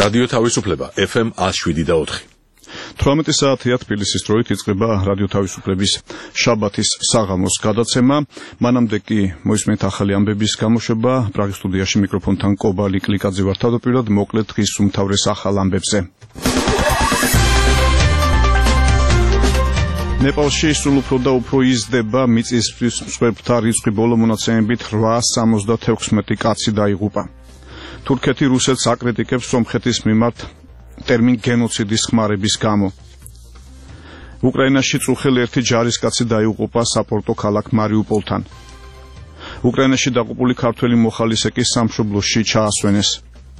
რადიო თავისუფლება FM 107.4. 18 საათია თბილისის დროით იწყება რადიო თავისუფლების შაბათის საღამოს გადაცემა. მანამდე კი მოისმენთ ახალი ამბების გამოშვება. პრაღის სტუდიაში მიკროფონთან კობალი კლიკაძე ვარ. თავდაპირველად მოკლედ დღის უმთავრეს ახალ ამბებზე. ნეპალში სულ უფრო და უფრო იზრდება მიწისძვრის მსხვერპლთა რიცხვი. ბოლო მონაცემებით 876 კაცი დაიღუპა. თურქეთი რუსეთს აკრიტიკებს სომხეთის მიმართ ტერმინ გენოციდის ხმარების გამო. უკრაინაში წუხელ ერთი ჯარისკაცი დაიღუპა საპორტო ქალაქ მარიუპოლთან. უკრაინაში დაყუპული ქართველი მოხალისე კი სამშობლოში ჩაასვენეს.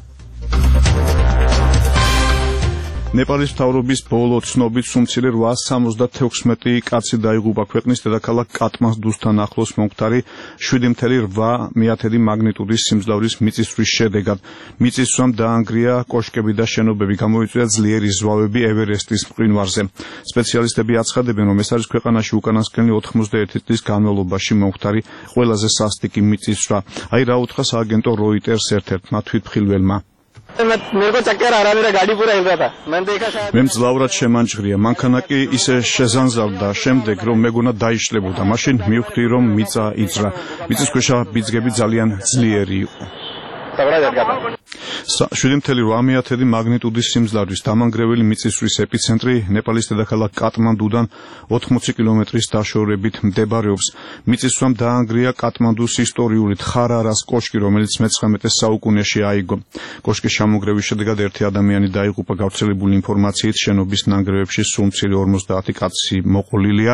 ნეპალის მთავრობის ბოლო ცნობით სუმცირე 876 კაცი დაიღუპა. ქვეყნის დედაქალაქ კატმანდუსთან ახლოს მომხდარი 7.8 მაგნიტუდის სიმძლავრის მიწისძვრის შედეგად. მიწისძვრამ დაანგრია კოშკები და შენობები, გამოიწვია ძლიერი ზვავები ევერესტის მყინვარზე. სპეციალისტები აცხადებენ, რომ ეს არის ქვეყანაში უკანასკნელი 91 წლის განმავლობაში მომხდარი ყველაზე სასტიკი მიწისძვრა. აი რა უთხრა სააგენტო Reuters ერთ-ერთმა თვითმხილველმა. მე მძლავრად შემანჭღრია, მანქანა კი ისე შეზანზავდა შემდეგ, რომ მეგონა დაიშლებოდა. მაშინ მივხვდი, რომ მიწა იძრა. მიწისქვეშა ბიძგები ძალიან ძლიერი იყო. 7.8 მაგნიტუდის სიმძლავრის დამანგრეველი მიწისძვრის ეპიცენტრი ნეპალის დედაქალაქ კატმანდუდან 80 კილომეტრის დაშორებით მდებარეობს. მიწისძვრამ დაანგრია კატმანდუს ისტორიული თხარარას კოშკი, რომელიც მე-19 საუკუნეში აიგო. კოშკის ჩამონგრევის შედეგად ერთი ადამიანი დაიღუპა. გავრცელებული ინფორმაციით შენობის ნანგრევებში სულ მცირე 50 კაცი მოყოლილია.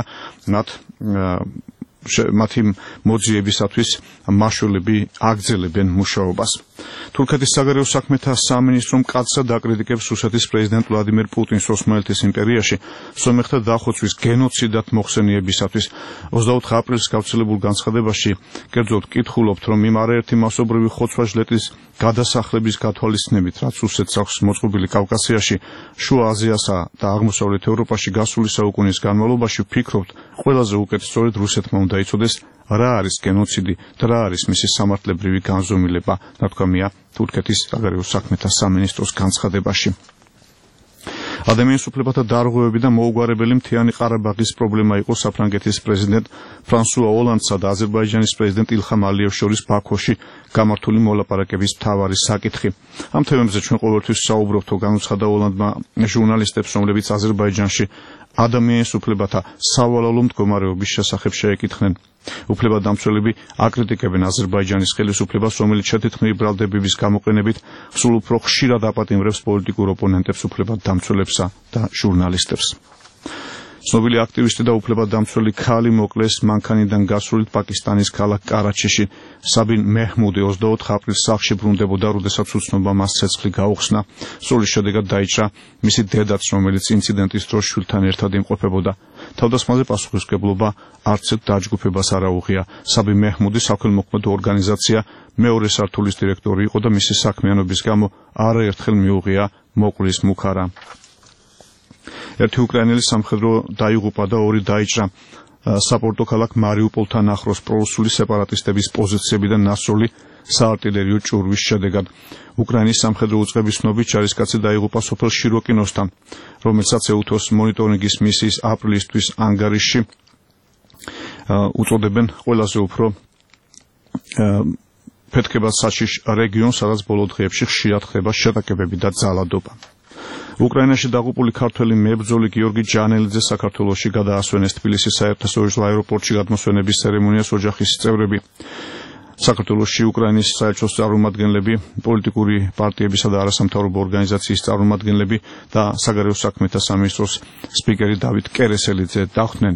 მათი მოძიებისათვის მაშველები აგრძელებენ მუშაობას. თურქეთის საგარეო საქმეთა სამინისტრომ კაცად აკრიტიკებს რუსეთის პრეზიდენტ ვლადიმერ პუტინს ოსმალეთის იმპერიაში სომეხთა დახოცვის გენოციდად მოხსენიებისათვის. 24 აპრილს გავრცელებულ განცხადებაში კერძოდ კითხულობთ, რომ იმ არაერთი მასობრივი ხოცვა-ჟლეტის გადასახლების გათვალისწინებით, რაც რუსეთს აქვს მოწყობილი კავკასიაში, შუა აზიასა და აღმოსავლეთ ევროპაში გასული საუკუნის განმავლობაში, ვფიქრობთ, ყველაზე უკეთ სწორედ რუსეთმა უნდა იცოდეს რა არის გენოციდი და რა არის მისი სამართლებრივი განზომილება, ნათქვამია თურქეთის საგარეო საქმეთა სამინისტროს განცხადებაში. ადამიანის უფლებათა დარღვევები და მოუგვარებელი მთიანი ყარაბაღის პრობლემა იყო საფრანგეთის პრეზიდენტ ფრანსუა ოლანდსა და აზერბაიჯანის პრეზიდენტ ილხამ ალიევს შორის ბაქოში გამართული მოლაპარაკების მთავარი საკითხი. ამ თემებზე ჩვენ ყოველთვის საუბრობთ, განუცხადა ოლანდმა ჟურნალისტებს, რომლებიც აზერბაიჯანში ადამიანის უფლებათა სავალალო მდგომარეობის შესახებ შეეკითხნენ. უფლებადამცველები აკრიტიკებენ აზერბაიჯანის ხელისუფლებას, რომელიც შეთეთქმული ბრალდებების გამოყენებით სულ უფრო ხშირად აპატიმრებს პოლიტიკურ ოპონენტებს, უფლებადამცველებსა და ჟურნალისტებს. ცნობილი აქტივისტი და უფლებადამცველი ქალი მოკლეს მანქანიდან გასულით პაკისტანის ქალაქ კარაჩიში. საბინ მეჰმუდი 24 აპრილს სახლში ბრუნდებოდა, როდესაც უცნობმა მას ცეცხლი გაუხსნა. სროლის შედეგად დაიჭრა მისი დედაც, რომელიც ინციდენტის დროს შვილთან ერთად იმყოფებოდა. თავდასხმაზე პასუხისმგებლობა არც ერთ დაჯგუფებას არ აუღია. საბინ მეჰმუდი საქველმოქმედო ორგანიზაცია მეორე სართულის დირექტორი იყო და მისი საქმიანობის გამო არაერთხელ მიუღია მოკვლის მუქარა. ერთი უკრაინელი სამხედრო დაიღუპა და ორი დაიჭრა. საპორტო ქალაქ მარიუპოლთან ახლოს პრორუსული სეპარატისტების პოზიციებიდან ნასროლი საარტილერიო ჭურვის შედეგად. უკრაინის სამხედრო უწყების ცნობით ჯარისკაცი დაიღუპა სოფელ შიროკინოსთან, რომელსაც ეუთოს მონიტორინგის მისიის აპრილისთვის ანგარიშში უწოდებენ ყველაზე უფრო ფეთქებას საშიშ რეგიონს, სადაც ბოლო დღეებში ხშირად ხდება შეტაკებები და ძალადობა. უკრაინაში დაღუპული ქართველი მებრძოლი გიორგი ჯანელიძე საქართველოში გადაასვენეს. თბილისის საერთაშორისო აეროპორტში გადმოსვენების ცერემონიას ოჯახის წევრები, საქართველოში უკრაინის საელჩოს წარმომადგენლები, პოლიტიკური პარტიებისა და არასამთავრობო ორგანიზაციის წარმომადგენლები და საგარეო საქმეთა სამინისტროს სპიკერი დავით კერესელიძე დახვდნენ.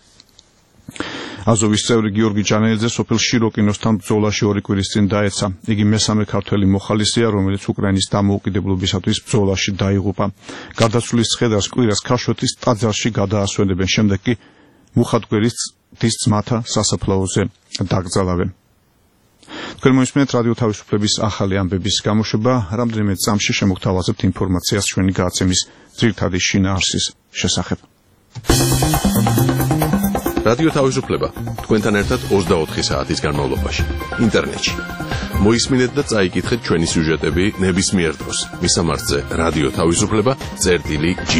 აზოვის წევრი გიორგი ჯანელიძე სოფელ შიროკინოსთან ბრძოლაში 2 კვირის წინ დაეცა. იგი მესამე ქართველი მოხალისეა, რომელიც უკრაინის დამოუკიდებლობისათვის ბრძოლაში დაიღუპა. გარდაცვლილის ცხედარს კვირას ქაშვეთის ტაძარში გადაასვენებენ, შემდეგ კი მუხათგვერის ძმათა სასაფლაოზე დაკრძალავენ. თქვენ მოისმენთ რადიო თავისუფლების ახალი ამბების გამოშვება. რამდენიმე წამში შემოგთავაზებთ ინფორმაციას ჩვენი გადაცემის ძირითადი შინაარსის შესახებ. რადიო თავისუფლება თქვენთან ერთად 24 საათის განმავლობაში ინტერნეტში. მოისმინეთ და წაიკითხეთ ჩვენი სიუჟეტები ნებისმიერ დროს. მისამართზე რადიო თავისუფლება.gi.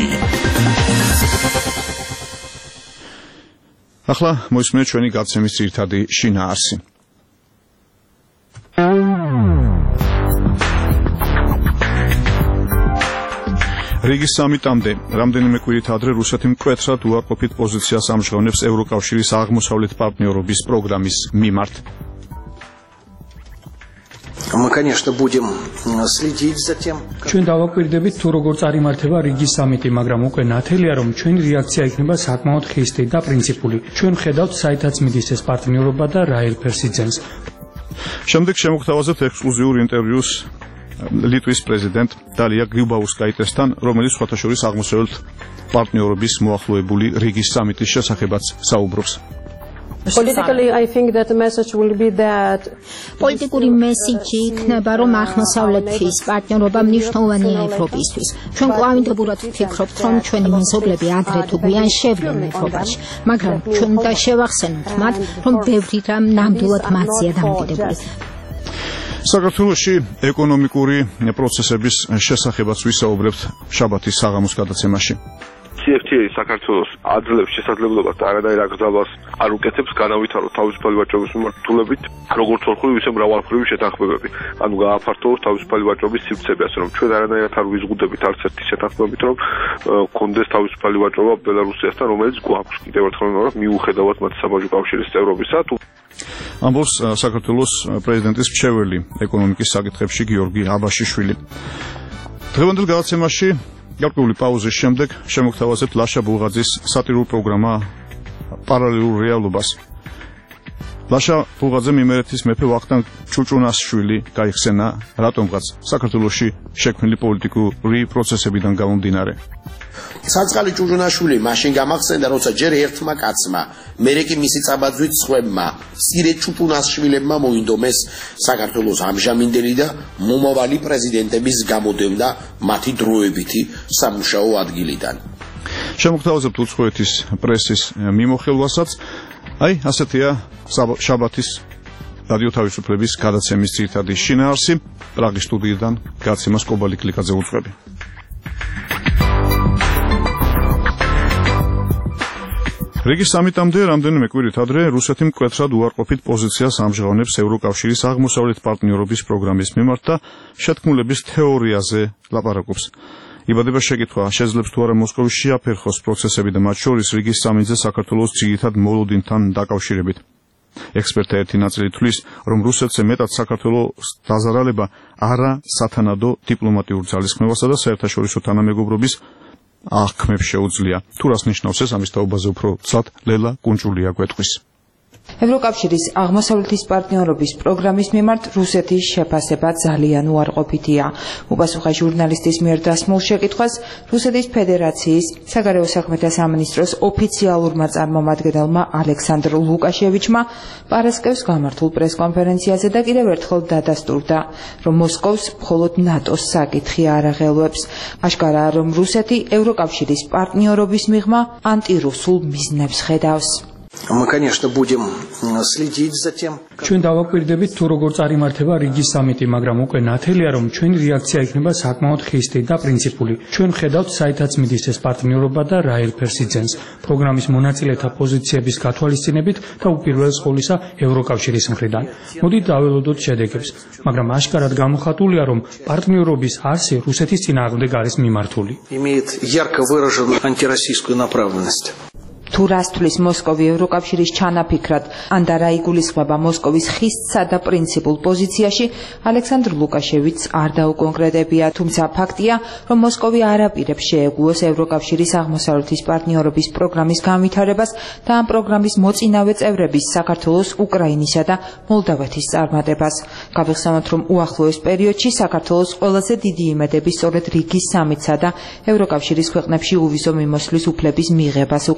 ახლა მოისმინეთ ჩვენი გაცემის ძირითადი შინაარსი. რიგის სამიტამდე რამდენიმე კვირით адრე რუსეთი მკვეთრად უარყოფით პოზიციას ამჟღავნებს ევროკავშირის აღმოსავლეთ პარტნიორობის პროგრამის მიმართ. Мы, конечно, будем следить за тем. ჩვენ დავაკვირდებით თუ როგორ წარიმართება რიგის სამიტი, მაგრამ უკვე ნათელია რომ ჩვენი რეაქცია იქნება საკმაოდ ხისტი და პრინციპული. ჩვენ ხედავთ საითაც მიდის ეს პარტნიორობა და რა ელფერს იძენს. შემდეგ შემოგთავაზებთ ექსკლუზიურ ინტერვიუს ლიტვის პრეზიდენტ დალია გრიბაუსკაიტესთან, რომელიც სხვათა შორის აღმოსავლეთ პარტნიორობის მოახლოებული რიგის სამიტის შესახებაც საუბრობს. Politically, I think that the message will be that პოლიტიკური მესიჯი იქნება, რომ აღმოსავლეთის პარტნიორობა მნიშვნელოვანია ევროპისთვის. ჩვენ კვამდებურად ვფიქრობთ, რომ ჩვენი მეზობლები ადრე თუ გვიან შევლენ ევროპაში, მაგრამ ჩვენ უნდა შევახსენოთ მათ, რომ ბევრი რამ ნამდვილად მათზეა დამოკიდებული. საქართველოში ეკონომიკური პროცესების შესახებაც ვისაუბრებთ შაბათის საღამოს გადაცემაში. CFTA საქართველოს აძლევს შესაძლებლობას და არანაირ აკრძალვას არ უკეთებს განავითაროს თავისუფალი ვაჭრობის მიმართულებით, როგორც ორხრივი, ისე მრავალხრივი შეთანხმებები. ანუ გააფართოვოს თავისუფალი ვაჭრობის სივრცეები, ასე რომ ჩვენ არანაირად არ ვიზღუდებით არც ერთი შეთანხმებით, რომ კონდეს თავისუფალი ვაჭრობა ბელარუსიასთან, რომელიც გვაქვს. კიდევ ერთხელ ვიმეორებ, მიუხედავად მათი საბაჟო კავშირის წევრობისა, თუ ამბობს საქართველოს პრეზიდენტის მრჩეველი ეკონომიკის საკითხებში გიორგი აბაშიშვილი. დღევანდელ გადაცემაში გარკვეული პაუზის შემდეგ შემოგთავაზებთ ლაშა ბულღაძის სატირულ პროგრამა პარალელურ რეალობას. ლაშა ბულღაძემ იმერეთის მეფე ვახტანგ ჭუჭუნასშვილი გაიხსენა, რატომღაც საქართველოში შექმნილი პოლიტიკური პროცესებიდან გამომდინარე. საწყალი ჭუჭუნაშვილი მაშინ გამახსენდა, როცა ჯერ ერთმა კაცმა, მერე კი მისი წაბაძვით სხვებმა, სირე ჭუჭუნაშვილებმა მოინდომეს საქართველოს ამჟამინდელი და მომავალი პრეზიდენტების გამოდევნა მათი დროებითი სამუშაო ადგილიდან. შემოგთავაზებთ უცხოეთის პრესის მიმოხილვასაც. აი, ასეთია შაბათის რადიო თავისუფლების გადაცემის ძირითადი შინაარსი. პრაღის სტუდიიდან გაცემას კობალი კლიკაძე უძღვები. რიგის სამიტამდე რამდენიმე კვირით ადრე რუსეთი მკვეთრად უარყოფით პოზიციას ამჟღავნებს ევროკავშირის აღმოსავლეთ პარტნიორობის პროგრამის მიმართ და შეთქმულების თეორიაზე ლაპარაკობს. იბადება შეკითხვა, შეძლებს თუ არა მოსკოვის შეაფერხოს პროცესები და მათ შორის რიგის სამიტზე საქართველოს ძირითად მოლოდინთან დაკავშირებით. ექსპერტთა ერთი ნაწილი თვლის, რომ რუსეთზე მეტად საქართველოს დაზარალება არა სათანადო დიპლომატიურ ძალისხმევასა და საერთაშორისო თანამეგობრობის აღქმებს შეუძლია. თუ რას ნიშნავს ეს, ამის თაობაზე უფრო ცალ ლელა კუნჭულია გვეტყვის. ევროკავშირის აღმოსავლეთის პარტნიორობის პროგრამის მიმართ რუსეთის შეფასება ძალიან უარყოფითია. უპასუხა ჟურნალისტის მიერ დასმულ შეკითხვას რუსეთის ფედერაციის საგარეო საქმეთა სამინისტროს ოფიციალურმა წარმომადგენელმა ალექსანდრ ლუკაშევიჩმა პარასკევს გამართულ პრესკონფერენციაზე და კიდევ ერთხელ დადასტურდა, რომ მოსკოვს მხოლოდ ნატოს საკითხი არ აღელვებს. აშკარაა, რომ რუსეთი ევროკავშირის პარტნიორობის მიღმა ანტირუსულ მიზნებს ხედავს. Мы, конечно, будем следить за тем. ჩვენ დავაკვირდებით თუ როგორ წარიმართება რიგის სამიტი, მაგრამ უკვე ნათელია რომ ჩვენი რეაქცია იქნება საკმაოდ ხისტი და პრინციპული. ჩვენ ხედავთ საითაც მიდის ეს პარტნიორობა და რა ელფერს იძენს. პროგრამის მონაწილეთა პოზიციების გათვალისწინებით და უპირველეს ყოვლისა ევროკავშირის მხრიდან. მოდით დაველოდოთ შედეგებს, მაგრამ აშკარად გამოხატულია რომ პარტნიორობის არსი რუსეთის წინააღმდეგ არის მიმართული. Имеет ярко выраженную антироссийскую направленность. თუ რას თulis მოსკოვი ევროკავშირის ჩანაფიქრად ან და რა იგულისხმება მოსკოვის ხისტსა და პრინციპულ პოზიციაში, ალექსანდრ ლუკაშევიჩს არ დაუკონკრეტებია, თუმცა ფაქტია, რომ მოსკოვი არ აპირებს შეეგუოს ევროკავშირის აღმოსავლეთის პარტნიორობის პროგრამის განვითარებას და ამ პროგრამის მოწინავე წევრების საქართველოს, უკრაინისა და მოლდავეთის წარმატებას. გავიხსენოთ, რომ უახლოეს პერიოდში საქართველოს ყველაზე დიდი იმედები სწორედ რიგის სამიტსა და ევროკავშირის ქვეყნებში უვიზო მიმოსვლის უფლების მიღებას უკავშირდება.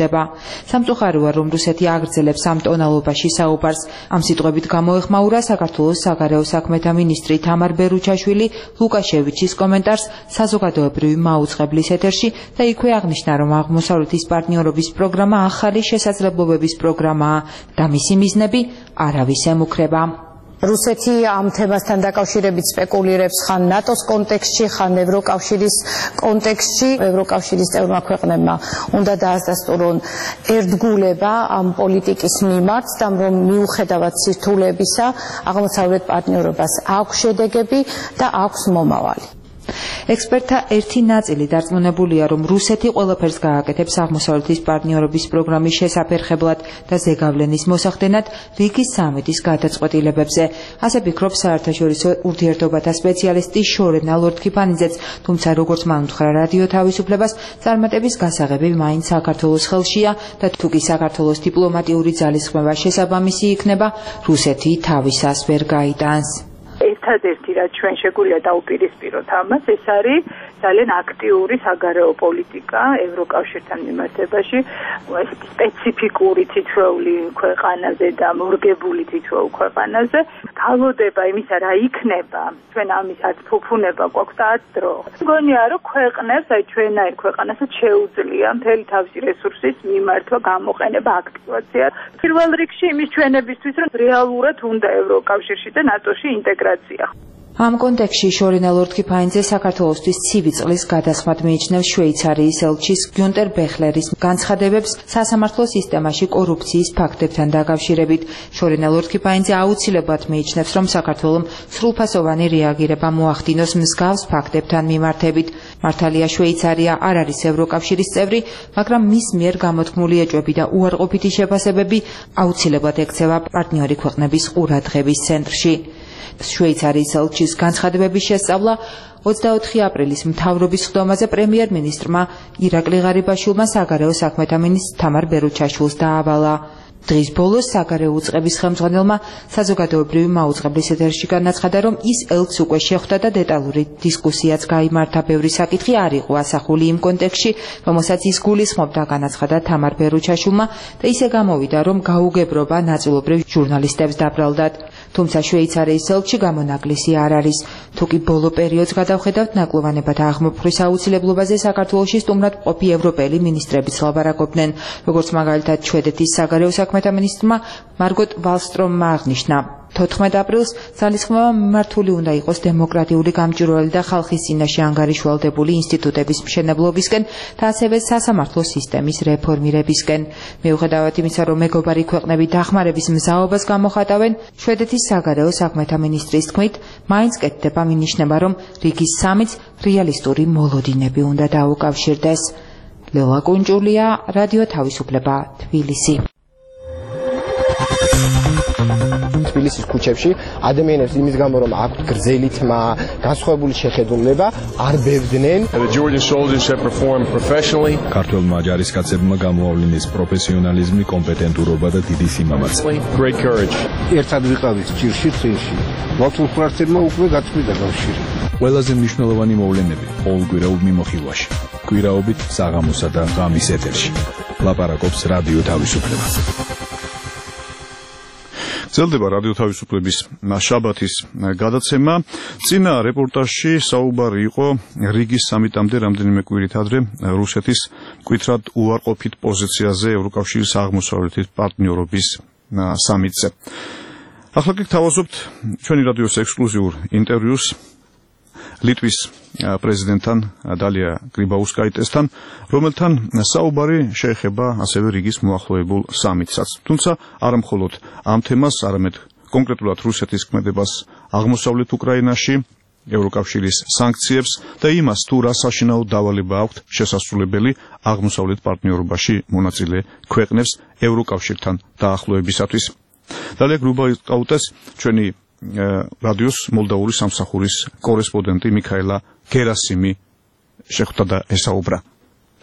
იზრდება. სამწუხაროა, რომ რუსეთი აგრძელებს ამ ტონალობაში საუბარს. ამ სიტყვებით გამოეხმაურა საქართველოს საგარეო საქმეთა მინისტრი თამარ ბერუჩაშვილი ლუკაშევიჩის კომენტარს საზოგადოებრივი მაუწყებლის ეთერში და იქვე აღნიშნა, რომ აღმოსავლეთის პარტნიორობის პროგრამა ახალი შესაძლებლობების პროგრამაა და მისი მიზნები არავის ემუქრება. რუსეთი ამ თემასთან დაკავშირებით სპეკულირებს ხან ნატოს კონტექსტში, ხან ევროკავშირის კონტექსტში. ევროკავშირის წევრმა ქვეყნებმა უნდა დაასწორონ ერთგულება ამ პოლიტიკის მიმართ და რომ მიუხედავად სირთულეებისა, აღმოსავლეთ პარტნიორობას აქვს შედეგები და აქვს მომავალი. ექსპერტთა ერთი ნაწილი დარწმუნებულია, რომ რუსეთი ყველაფერს გააკეთებს აღმოსავლეთის პარტნიორობის პროგრამის შესაფერხებლად და ზეგავლენის მოსახდენად რიგის სამიტის გადაწყვეტილებებზე. ასე ფიქრობს საერთაშორისო ურთიერთობათა სპეციალისტი შორენა ლორდ-ქიფანიძეც, თუმცა როგორც მან უთხრა რადიო თავისუფლებას, წარმატების გასაღები მაინც საქართველოს ხელშია და თუ კი საქართველოს დიპლომატიური ძალისხმევა შესაბამისი იქნება, რუსეთი თავისას ვერ გაიტანს. ერთადერთი რაც ჩვენ შეგვიძლია დაუპირისპიროთ ამას, ეს არის ძალიან აქტიური საგარეო პოლიტიკა ევროკავშირთან მიმართებაში, სპეციფიკური თითოეული ქვეყანაზე და მორგებული თითოეულ ქვეყანაზე. გალოდება იმისა, რა იქნება, ჩვენ ამისაც ფუფუნება გვაქვს და ათ დრო. მგონია, რომ ქვეყნებს, აი ჩვენაირ ქვეყანასაც შეუძლია მთელი თავისი რესურსის მიმართვა, გამოყენება, აქტივაცია. პირველ რიგში იმის ჩვენებისთვის, რომ რეალურად უნდა ევროკავშირში და ნატოში ინტეგრაცია. ამ კონტექსტში შორენა ლორდ-ქიფანიძე საქართველოსთვის ცივი წყლის გადასხმად მიიჩნევს შვეიცარიის ელჩის გიუნტერ ბეხლერის განცხადებებს სასამართლო სისტემაში კორუფციის ფაქტებთან დაკავშირებით. შორენა ლორდ-ქიფანიძე აუცილებლად მიიჩნევს, რომ საქართველომ სრულფასოვანი რეაგირება მოახდინოს მსგავს ფაქტებთან მიმართებით. მართალია შვეიცარია არ არის ევროკავშირის წევრი, მაგრამ მის მიერ გამოთქმული ეჭვები და უარყოფითი შეფასებები აუცილებლად ექცევა პარტნიორი ქვეყნების ყურადღების ცენტრში. შვეიცარიის ელჩის განცხადებების შესწავლა 24 აპრილის მთავრობის ხდომაზე პრემიერ-მინისტრმა ირაკლი ღარიბაშვილმა საგარეო საქმეთა მინისტრ თამარ ბერუჩაშვილს დაავალა. დღის ბოლოს საგარეო უწყების ხელმძღვანელმა საზოგადოებრივი მაუწყებლის ეთერში განაცხადა, რომ ის ელჩს უკვე შეხვდა და დეტალური დისკუსიაც გაიმართა. ბევრი საკითხი არ იყო ასახული იმ კონტექსტში, რომელსაც ის გულისხმობდა, განაცხადა თამარ ბერუჩაშვილმა და ისე გამოვიდა, რომ გაუგებრობა ნაწილობრივ ჟურნალისტებს დაბრალდათ. თუმცა შვეიცარიის ელჩი გამონაკლისი არ არის. თუ კი ბოლო პერიოდს გადავხედავთ, ნაკლოვანებათა აღმოფხრის აუცილებლობაზე საქართველოში სტუმრად მყოფი ევროპელი მინისტრებიც ლაპარაკობდნენ, როგორც მაგალითად შვედეთის საგარეო საქმეთა მინისტრმა მარგოტ ვალსტრომმა აღნიშნა. 14 აპრილს ძალისხმევა მიმართული უნდა იყოს დემოკრატიული გამჭვირვალე და ხალხის წინაშე ანგარიშვალდებული ინსტიტუტების მშენებლობისკენ და ასევე სასამართლო სისტემის რეფორმირებისკენ. მიუხედავად იმისა, რომ მეგობარი ქვეყნები დახმარების მზაობას გამოხატავენ, შვედეთის საგარეო საქმეთა მინისტრის თქმით, მაინც კეთდება მინიშნება, რომ რიგის სამიც რეალისტური მოლოდინები უნდა დაუკავშირდეს. ლელა კუნჭულია, რადიო თავისუფლება, თბილისი. თბილისის ქუჩებში ადამიანებს იმის გამო, რომ აქვთ გრძელი თმა, განსხვავებული შეხედულება, არ ბევდნენ. ქართველმა ჯარისკაცებმა გამოავლინეს პროფესიონალიზმი, კომპეტენტურობა და დიდი სიმამაცე. ერთად ვიყავით ჭირში, წინში. მართლმსვარცებმა უკვე გაწყვიტა კავშირი. ყველაზე მნიშვნელოვანი მოვლენები ყოველკვირეულ მიმოხილვაში. კვირაობით საღამოსა და ღამის ეთერში. ლაპარაკობს რადიო თავისუფლება. გრძელდება რადიო თავისუფლების შაბათის გადაცემა. წინა რეპორტაჟში საუბარი იყო რიგის სამიტამდე რამდენიმე კვირით ადრე რუსეთის მკვეთრად უარყოფით პოზიციაზე ევროკავშირის აღმოსავლეთის პარტნიორობის სამიტზე. ახლა კი გთავაზობთ ჩვენი რადიოს ექსკლუზიურ ინტერვიუს ლიტვის პრეზიდენტთან დალია გრიბაუსკაიტესთან, რომელთან საუბარი შეეხება ასევე რიგის მოახლოებულ სამიტსაც. თუმცა არა მხოლოდ ამ თემას, არამედ კონკრეტულად რუსეთის ქმედებას აღმოსავლეთ უკრაინაში, ევროკავშირის სანქციებს და იმას, თუ რა საშინაო დავალება აქვთ შესასრულებელი აღმოსავლეთ პარტნიორობაში მონაწილე ქვეყნებს ევროკავშირთან დაახლოებისათვის. დალია გრიბაუსკაიტეს ჩვენი რადიოს მოლდავური სამსახურის კორესპონდენტი მიქაელა გერასიმი შეხვდა და ესაუბრა.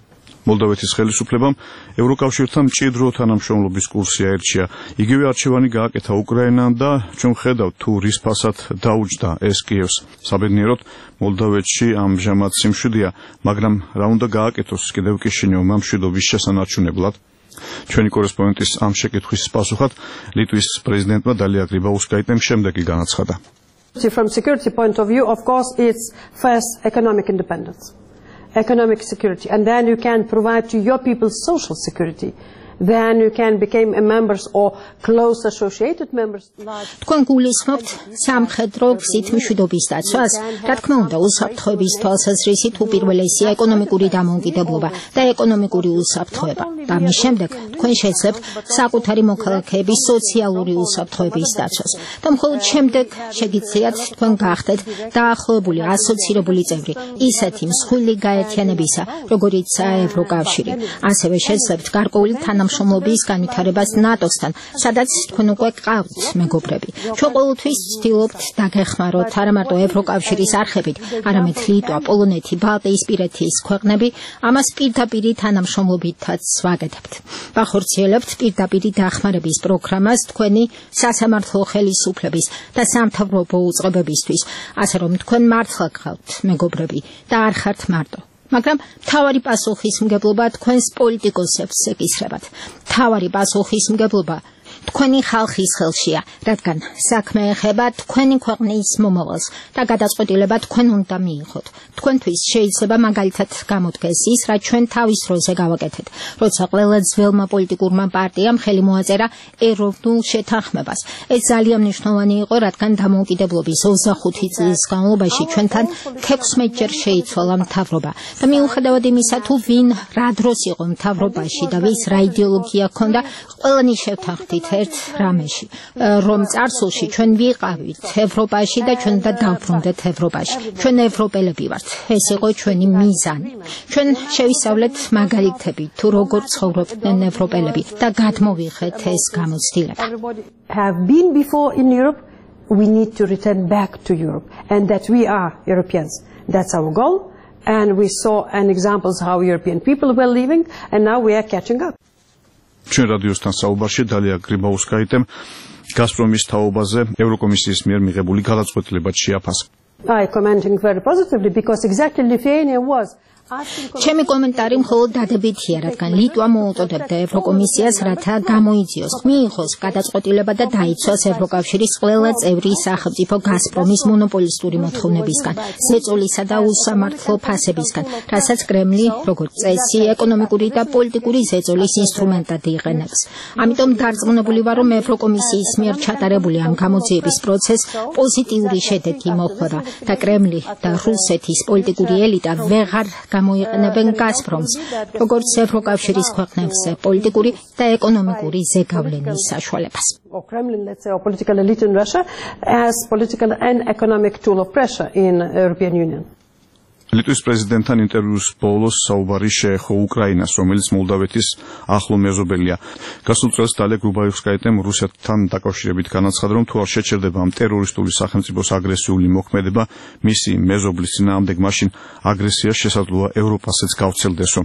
მოლდოვეთის ხელისუფლებამ ევროკავშირთან მჭიდრო თანამშრომლობის კურსი აერჩია. იგივე არჩევანი გააკეთა უკრაინამ და ჩვენ ხედავთ თუ რის ფასად დაუჯდა ეს კიევს. საბედნიეროდ მოლდოვეთში ამჟამად სიმშვიდეა, მაგრამ რა უნდა გააკეთოს კიდევ კიშინიოვმა მშვიდობის შესანარჩუნებლად? ჩვენი კორესპონდენტის ამ შეკითხვის პასუხად ლიტვის პრეზიდენტმა დალია გრიბაუსკაიტემ შემდეგი განაცხადა. From security point of view, of course, it's first economic independence, economic security, and then you can provide to your people social security. Then you can become a members or close associated members. თქვენ გულისხმობთ სამხედრო გზით მშვიდობის დაცვას? რა თქმა უნდა, უსაფრთხოების თვალსაზრისით უპირველესია ეკონომიკური დამოუკიდებლობა და ეკონომიკური უსაფრთხოება. და ამის შემდეგ თქვენ შეძლებთ საკუთარი მოქალაქეების სოციალური უსაფრთხოების დაცვას. და მხოლოდ შემდეგ შეგიძლიათ თქვენ გახდეთ დაახლოებული ასოცირებული წევრი ისეთი მსხვილი გაერთიანებისა, როგორიცაა ევროკავშირი. ასევე შეძლებთ გარკვეული თანამშრომლობის განვითარებას ნატოსთან, სადაც თქვენ უკვე გყავთ მეგობრები. ჩვენ ყოველთვის ვცდილობთ დაგეხმაროთ არა მარტო ევროკავშირის არხებით, არამედ ლიტვა, პოლონეთი, ბალტიისპირეთის ქვეყნები ამას პირდაპირი თანამშრომლობითაც ვაკეთებთ. ვახორციელებთ პირდაპირი დახმარების პროგრამას თქვენი სასამართლო ხელისუფლების და სამთავრობო უწყებებისთვის, ასე რომ თქვენ მართლა გყავთ მეგობრები და არ ხართ მარტო. მაგრამ მთავარი პასუხისმგებლობა თქვენს პოლიტიკოსებს ეკისრებათ. მთავარი პასუხისმგებლობა თქვენი ხალხის ხელშია, რადგან საქმე ეხება თქვენი ქვეყნის მომავალს და გადაწყვეტილება თქვენ უნდა მიიღოთ. თქვენთვის შეიძლება მაგალითად გამოდგეს ის, რაც ჩვენ თავის დროზე გავაკეთეთ, როცა ყველა ძველმა პოლიტიკურმა პარტიამ ხელი მოაწერა ეროვნულ შეთანხმებას. ეს ძალიან მნიშვნელოვანი იყო, რადგან დამოუკიდებლობის 25 წლის განმავლობაში ჩვენთან 16 ჯერ შეიცვალა მთავრობა და მიუხედავად იმისა, თუ ვინ რა დროს იყო მთავრობაში და ვის რა იდეოლოგია ჰქონდა, ყველანი შევთანხმდით ერთ რამეში, რომ წარსულში ჩვენ ვიყავით ევროპაში და ჩვენ და დავბრუნდეთ ევროპაში. ჩვენ ევროპელები ვართ. ეს იყო ჩვენი მიზანი. ჩვენ შევისწავლეთ მაგალითები, თუ როგორ ცხოვრობდნენ ევროპელები და გადმოვიღეთ ეს გამოცდილება. Have been before in Europe, we need to return back to Europe, and that we are Europeans. That's our goal, and we saw an examples how European people were living, and now we are catching up. ჩვენ რადიოსთან საუბარში დალია გრიბაუსკაიტემ გაზპრომის თაობაზე ევროკომისიის მიერ მიღებული გადაწყვეტილებად შეაფასა. I commenting very positively because exactly Lithuania was ჩემი კომენტარი მხოლოდ დადებითია, რადგან ლიტვა მოუწოდებდა ევროკომისიას, რათა გამოიძიოს, მიიღოს გადაწყვეტილება და დაიცვას ევროკავშირის ყველა წევრი სახელმწიფო გაზპრომის მონოპოლისტური მოთხოვნებისგან, ზეწოლისა და უსამართლო ფასებისგან, რასაც კრემლი, როგორც წესი, ეკონომიკური და პოლიტიკური ზეწოლის ინსტრუმენტად იყენებს. ამიტომ დარწმუნებული ვარ, რომ ევროკომისიის მიერ ჩატარებული ამ გამოძიების პროცესს პოზიტიური შედეგი მოჰყვა და კრემლი და რუსეთის პოლიტიკური ელიტა ვეღარ გამოიყენებენ გაზპრომს, როგორც ევროკავშირის ქვეყნებზე პოლიტიკური და ეკონომიკური ზეგავლენის საშუალებას. Kremlin, let's say, or political elite in Russia, as political and economic tool of pressure in European Union. ლიტვის პრეზიდენტთან ინტერვიუს ბოლოს საუბარი შეეხო უკრაინას, რომელიც მოლდოვეთის ახლო მეზობელია. გასულ წელს დალია გრიბაუსკაიტემ რუსეთთან დაკავშირებით განაცხადა, რომ თუ არ შეჩერდება ამ ტერორისტული სახელმწიფოს აგრესიული მოქმედება მისი მეზობლის წინააღმდეგ, მაშინ აგრესია შესაძლოა ევროპასაც გავრცელდესო.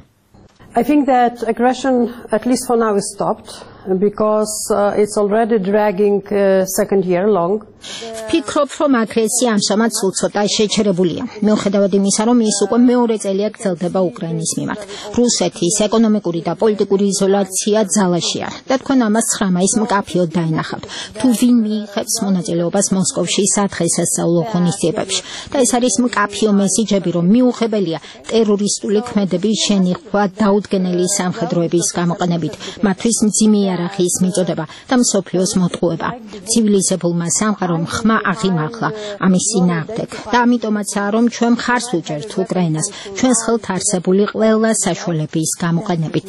I think that aggression, at least for now, is stopped because it's already dragging second year long. ვფიქრობ, რომ აგრესია ამჟამად სულ ცოტა შეჩერებულია. მიუხედავად იმისა, რომ ის უკვე მეორე წელია გრძელდება უკრაინის მიმართ. რუსეთის ეკონომიკური და პოლიტიკური იზოლაცია ძალაშია და თქვენ ამას 9 მაისს მკაფიოდ დაინახავთ. თუ ვინ მიიღებს მონაწილეობას მოსკოვში სადღესასწაულო ღონისძიებებში და ეს არის მკაფიო მესიჯები, რომ მიუღებელია ტერორისტული ქმედების შენიხვა დაუდგენელი სამხედროების გამოყენებით, მათთვის მძიმე იარაღის მიწოდება და მსოფლიოს მოტყუება. ცივილიზებულმა სამყარომ ხმა აღიმახლა ამის წინააღმდეგ და ამიტომაცაა, რომ ჩვენ მხარს ვუჭერთ უკრაინას ჩვენს ხელთ არსებული ყველა საშუალების გამოყენებით.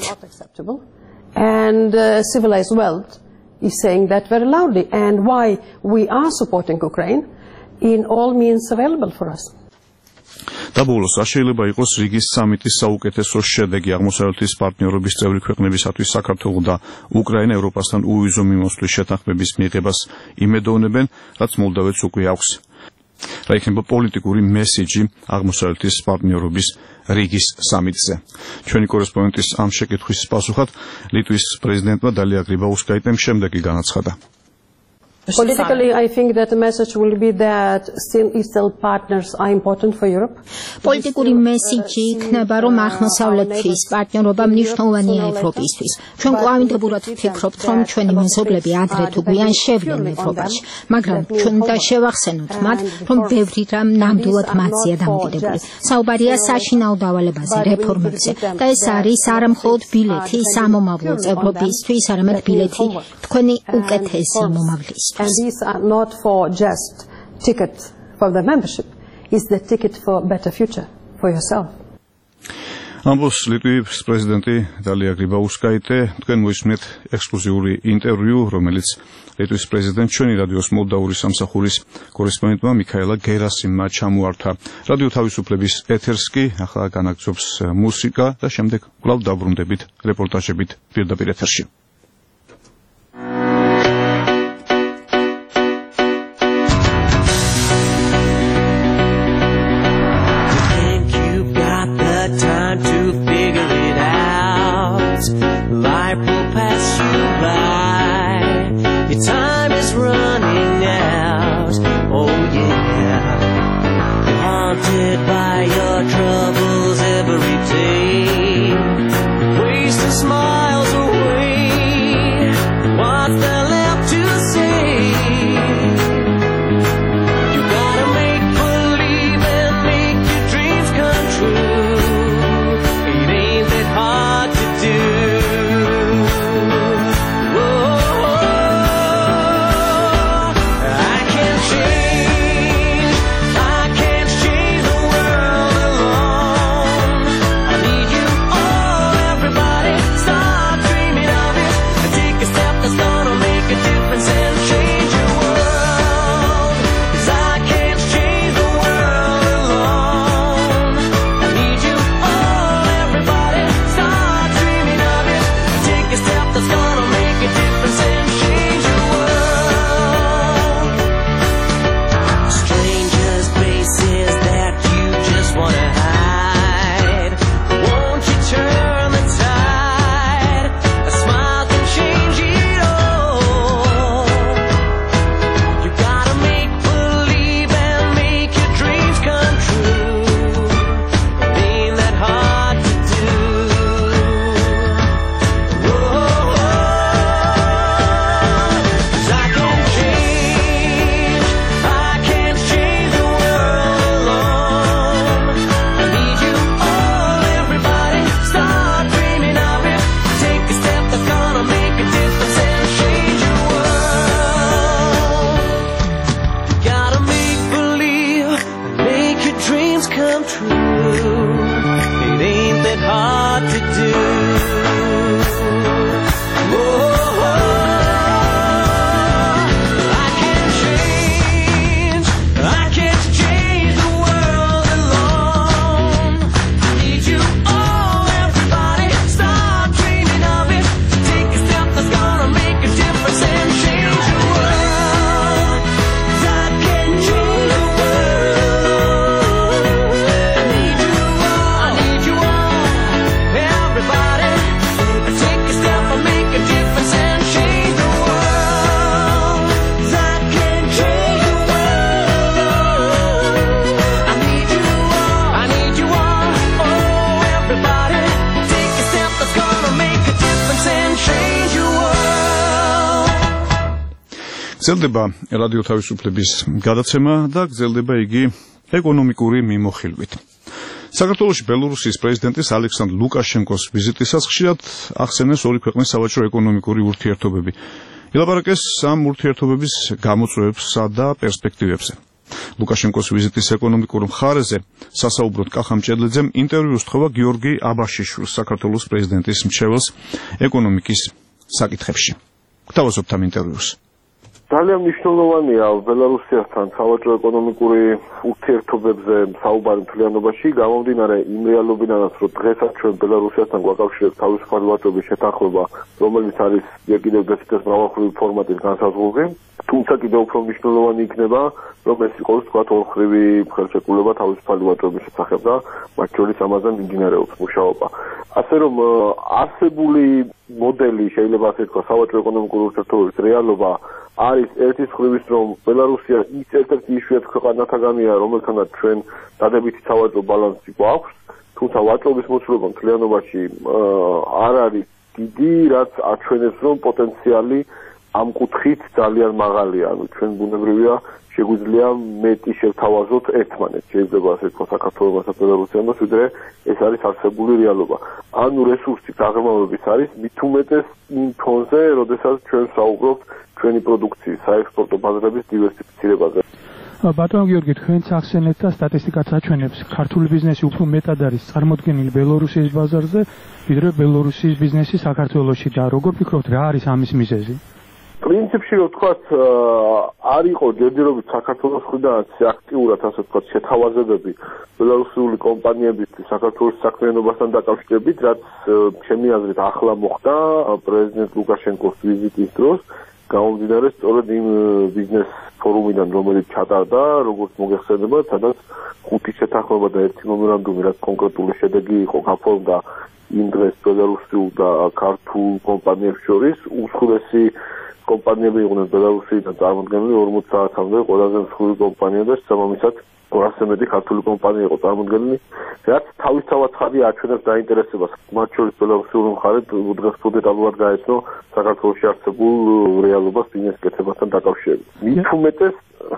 And civilized world is saying that very loudly, and why we are supporting Ukraine in all means available for us. და ბოლოს, რა შეიძლება იყოს რიგის სამიტის საუკეთესო შედეგი აღმოსავლეთის პარტნიორობის წევრი ქვეყნებისათვის? საქართველო და უკრაინა ევროპასთან უვიზო მიმოსვლის შეთანხმების მიღებას იმედოვნებენ, რაც მოლდოვეთს უკვე აქვს. რა იქნება პოლიტიკური მესიჯი აღმოსავლეთის პარტნიორობის რიგის სამიტზე. ჩვენი კორესპონდენტის ამ შეკითხვის პასუხად ლიტვის პრეზიდენტმა დალია გრიბაუსკაიტემ შემდეგი განაცხადა. Politically, I think that the message will be that still Eastern partners are important for Europe. პოლიტიკური მესიჯი იქნება, რომ აღმოსავლეთის პარტნიორობა მნიშვნელოვანია ევროპისთვის. ჩვენ ყვავილდებურად ვფიქრობთ, რომ ჩვენი მეზობლები ადრე თუ გვიან შევლენ ევროპაში, მაგრამ ჩვენ უნდა შევახსენოთ მათ, რომ ბევრი რამ ნამდვილად მათზეა დამოკიდებული. საუბარია საშინაო დავალებაზე, რეფორმებზე და ეს არის არა მხოლოდ ბილეთი სამომავლო წევრობისთვის, არამედ ბილეთი თქვენი უკეთესი მომავლისთვის. And these are not for just ticket for the membership, it's the ticket for a better future for yourself. ამბობს ლიტვის პრეზიდენტი დალია გრიბაუსკაიტე. თქვენ მოისმენთ ექსკლუზიური ინტერვიუ, რომელიც ლიტვის პრეზიდენტ ჩვენი რადიოს მოლდაური სამსახურის კორესპონდენტმა მიქაელა გერასიმმა ჩამოართვა. რადიო თავისუფლების ეთერს კი ახლა განაგრძობს მუსიკა და შემდეგ კვლავ დაბრუნდებით რეპორტაჟებით პირდაპირ ეთერში. გრძელდება რადიო თავისუფლების გადაცემა და გრძელდება იგი ეკონომიკური მიმოხილვით. საქართველოში ბელორუსიის პრეზიდენტის ალექსანდრ ლუკაშენკოს ვიზიტისას ხშირად ახსენეს ორი ქვეყნის სავაჭრო ეკონომიკური ურთიერთობები. ილაპარაკეს ამ ურთიერთობების გამოწვევებსა და პერსპექტივებზე. ლუკაშენკოს ვიზიტის ეკონომიკურ მხარეზე სასაუბროდ კახა მჭედლიძემ ინტერვიუს თხოვა გიორგი აბაშიშვილს, საქართველოს პრეზიდენტის მრჩეველს ეკონომიკის საკითხებში. გთავაზობთ ამ ინტერვიუს. ძალიან მნიშვნელოვანია ბელარუსიასთან სავაჭრო-ეკონომიკური ურთიერთობებზე საუბარი მთლიანობაში, გამომდინარე იმ რეალობიდანაც, რომ დღესაც ჩვენ ბელარუსიასთან გვაკავშირებს თავისუფალი ვაჭრობის შეთანხმება, რომელიც არის კიდევ დეციტეს მრავალმხრივი ფორმატის განსაზღვრული. თუ თუმცა კიდევ უფრო მნიშვნელოვანი იქნება, რომ ეს იყოს თქვათ ორმხრივი ხელშეკრულება თავისუფალი ვაჭრობის შესახებ და მათ შორის ამაზე მიმდინარეობს მუშაობა. ასე რომ არსებული მოდელი შეიძლება ასე თქვა სავაჭრო ეკონომიკური ურთიერთობების რეალობა არის ერთის მხრივის რომ ბელარუსია ის ერთ-ერთი იშვიათი ქვეყანათაგანია, რომელთანაც ჩვენ დადებითი სავაჭრო ბალანსი გვაქვს, თუმცა ვაჭრობის მოცულობა მთლიანობაში არ არის დიდი, რაც აჩვენებს რომ პოტენციალი ამ კუთხით ძალიან მაღალია, ანუ ჩვენ ბუნებრივია შეგვიძლია მეტი შევთავაზოთ ერთმანეთს, შეიძლება ასე ვთქვათ საქართველოსა და ბელარუსიანს, ვიდრე ეს არის არსებული რეალობა. ანუ რესურსის აღრმავების არის მით უმეტეს იმ ფონზე, როდესაც ჩვენ საუბრობთ ჩვენი პროდუქციის საექსპორტო ბაზრების დივერსიფიცირებაზე. ბატონო გიორგი, თქვენც ახსენეთ და სტატისტიკაც აჩვენებს, ქართული ბიზნესი უფრო მეტად არის წარმოდგენილი ბელორუსიის ბაზარზე, ვიდრე ბელორუსიის ბიზნესი საქართველოში და როგორ ფიქრობთ, რა არის ამის მიზეზი? პრინციპში რო ვთქვათ, არ იყო ჯერჯერობით საქართველოს მხრიდანაც აქტიურად ასე ვთქვათ შეთავაზებები ბელარუსული კომპანიების საქართველოს საქმიანობასთან დაკავშირებით, რაც ჩემი აზრით ახლა მოხდა პრეზიდენტ ლუკაშენკოს ვიზიტის დროს, გამომდინარე სწორედ იმ ბიზნეს ფორუმიდან, რომელიც ჩატარდა, როგორც მოგეხსენებათ, სადაც 5 შეთანხმება და 1 მემორანდუმი, რაც კონკრეტული შედეგი იყო, გაფორმდა იმ დღეს ბელარუსულ და ქართულ კომპანიებს შორის, უმსხვილესი კომპანიები იყვნენ ბელარუსიდან წარმოდგენილი 40 საათამდე ყველაზე მსხვილი კომპანია და შესაბამისად 200 მეტი ქართული კომპანია იყო წარმოდგენილი, რაც თავისთავად ხარი აჩვენებს დაინტერესებას. მათ შორის ბელარუსული მხარე დღეს დეტალურად გაეცნო საქართველოში არსებულ რეალობას ბიზნეს კეთებასთან დაკავშირებით. მით უმეტეს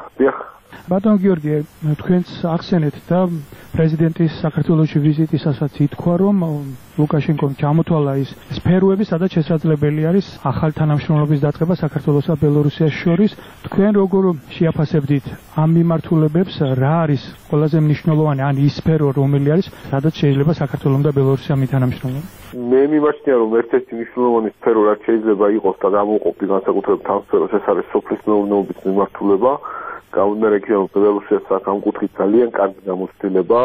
ბატონ გიორგი, თქვენც ახსენეთ და პრეზიდენტის საქართველოში ვიზიტისასაც ითქვა, რომ ლუკაშენკომ ჩამოთვალა ის სფეროები, სადაც შესაძლებელი არის ახალ თანამშრომლობის დაწყება საქართველოსა და ბელორუსიას შორის. თქვენ როგორ შეაფასებდით ამ მიმართულებებს, რა არის ყველაზე მნიშვნელოვანი, ან ის სფერო, რომელი არის, სადაც შეიძლება საქართველოს და ბელორუსია მითანამშრომლონ? მე მიმაჩნია, რომ ერთ-ერთი მნიშვნელოვანი სფერო, რაც შეიძლება იყოს და გამოყოფი განსაკუთრებით ამ სფეროს, ეს არის სოფლის მეურნეობის მიმართულება. გამომდინარე იქიდან, რომ ბელარუსიას აქვს ამ კუთხით ძალიან კარგი გამოცდილება,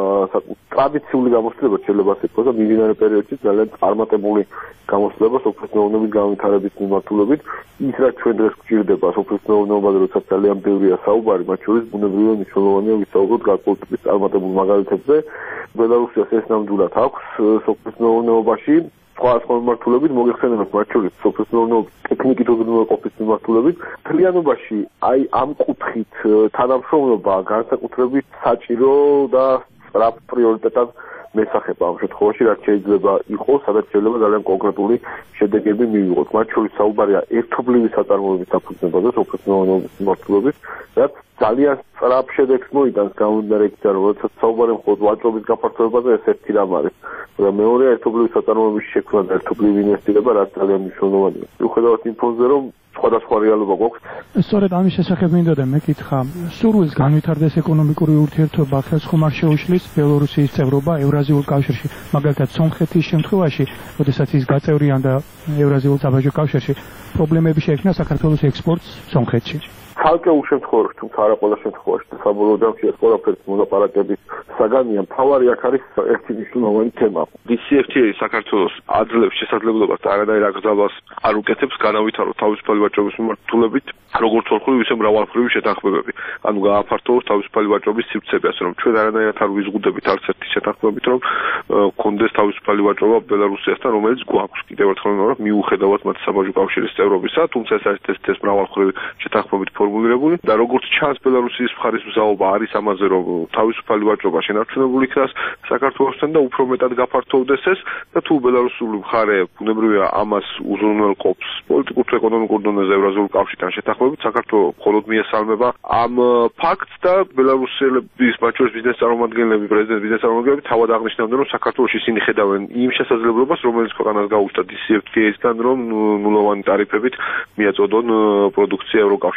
ტრადიციული გამოცდილება შეიძლება ასე ვთქვათ და მიმდინარე პერიოდში ძალიან წარმატებული გამოცდილება სოფლის მეურნეობის განვითარების მიმართულებით. ის რაც ჩვენ დღეს გვჭირდება სოფლის მეურნეობაზე, როცა ძალიან ბევრია საუბარი, მათ შორის ბუნებრივია მნიშვნელოვანია ვისაუბროთ გაკულტურის წარმატებულ მაგალითებზე. ბელარუსიას ეს ნამდვილად აქვს სოფლის მეურნეობაში. სხვა მიმართულებით მოგეხსენებათ, მათ შორის სოფლის მეურნეობის ტექნიკით უზრუნველყოფის მიმართულებით. მთლიანობაში აი ამ კუთხით თანამშრომლობა განსაკუთრებით საჭირო და სწრაფ პრიორიტეტად მესახება ამ შემთხვევაში, რაც შეიძლება იყოს, სადაც შეიძლება ძალიან კონკრეტული შედეგები მივიღოთ. მათ შორის საუბარია ერთობლივი საწარმოების საფუძნებაზე სოფლის მეურნეობის მიმართულებით, რაც ძალიან სწრაფ შედეგს მოიტანს გამომდინარე იქიდან, რომ როდესაც საუბარი მხოლოდ ვაჭრობის გაფართოებაზე, ეს ერთი რამ არის. და მეორე ერთობლივი საწარმოების შექმნა და ერთობლივი ინვესტირება, რაც ძალიან მნიშვნელოვანია. მიუხედავად იმ ფონზე, რომ სხვადასხვა რეალობა გვაქვს. სწორედ ამის შესახებ მინდოდა მეკითხა, სურვილს განვითარდეს ეკონომიკური ურთიერთობა, ხელსხმარ შეუშლის ბელორუსიის წევრობა ევრაზიულ კავშირში, მაგალითად სომხეთის შემთხვევაში, როდესაც ის გაწევრიანდა ევრაზიულ საბაჟო კავშირში, პრობლემები შეექმნა საქართველოს ექსპორტს სომხეთში. ცალკეულ შემთხვევაში, თუმცა არა ყველა შემთხვევაში, საბოლოო ჯამში ეს ყველაფერი მოლაპარაკების საგანია. მთავარი აქ არის ერთი მნიშვნელოვანი თემა. DCFTA საქართველოს აძლევს შესაძლებლობას და არანაირ აკრძალვას არ უკეთებს განავითაროს თავისუფალი ვაჭრობის მიმართულებით, როგორც ორხრივი, ისე მრავალხრივი შეთანხმებები. ანუ გააფართოვოს თავისუფალი ვაჭრობის სივრცეები, ასე რომ ჩვენ არანაირად არ ვიზღუდებით არც ერთი შეთანხმებით, რომ გქონდეს თავისუფალი ვაჭრობა ბელარუსიასთან, რომელიც გვაქვს. კიდევ ერთხელ ვიმეორებ, მიუხედავად მათ საბაჟო კავშირის წევრობისა, თუმცა ეს არის ეს მრავალხრივი შეთანხმებით ფორმულირებული და როგორც ჩანს ბელარუსის მხარის მზაობა არის ამაზე, რომ თავისუფალი ვაჭრობა შენარჩუნებული იქნას საქართველოსთან და უფრო მეტად გაფართოვდეს ეს და თუ ბელარუსული მხარე ბუნებრივია ამას უზრუნველყოფს პოლიტიკურ თუ ეკონომიკურ დონეზე ევრაზიულ კავშირთან შეთანხმებით, საქართველოს მხოლოდ მიესალმება ამ ფაქტს და ბელარუსელების მათ შორის ბიზნეს წარმომადგენლები, პრეზიდენტის ბიზნეს წარმომადგენლები თავად აღნიშნავდნენ, რომ საქართველოს ისინი ხედავენ იმ შესაძლებლობას, რომელიც ქვეყანას გაუჩნდა DCFTA-სგან, რომ ნულოვანი ტარიფებით მიაწოდონ პროდუქცია ევროკავშირს, ანუ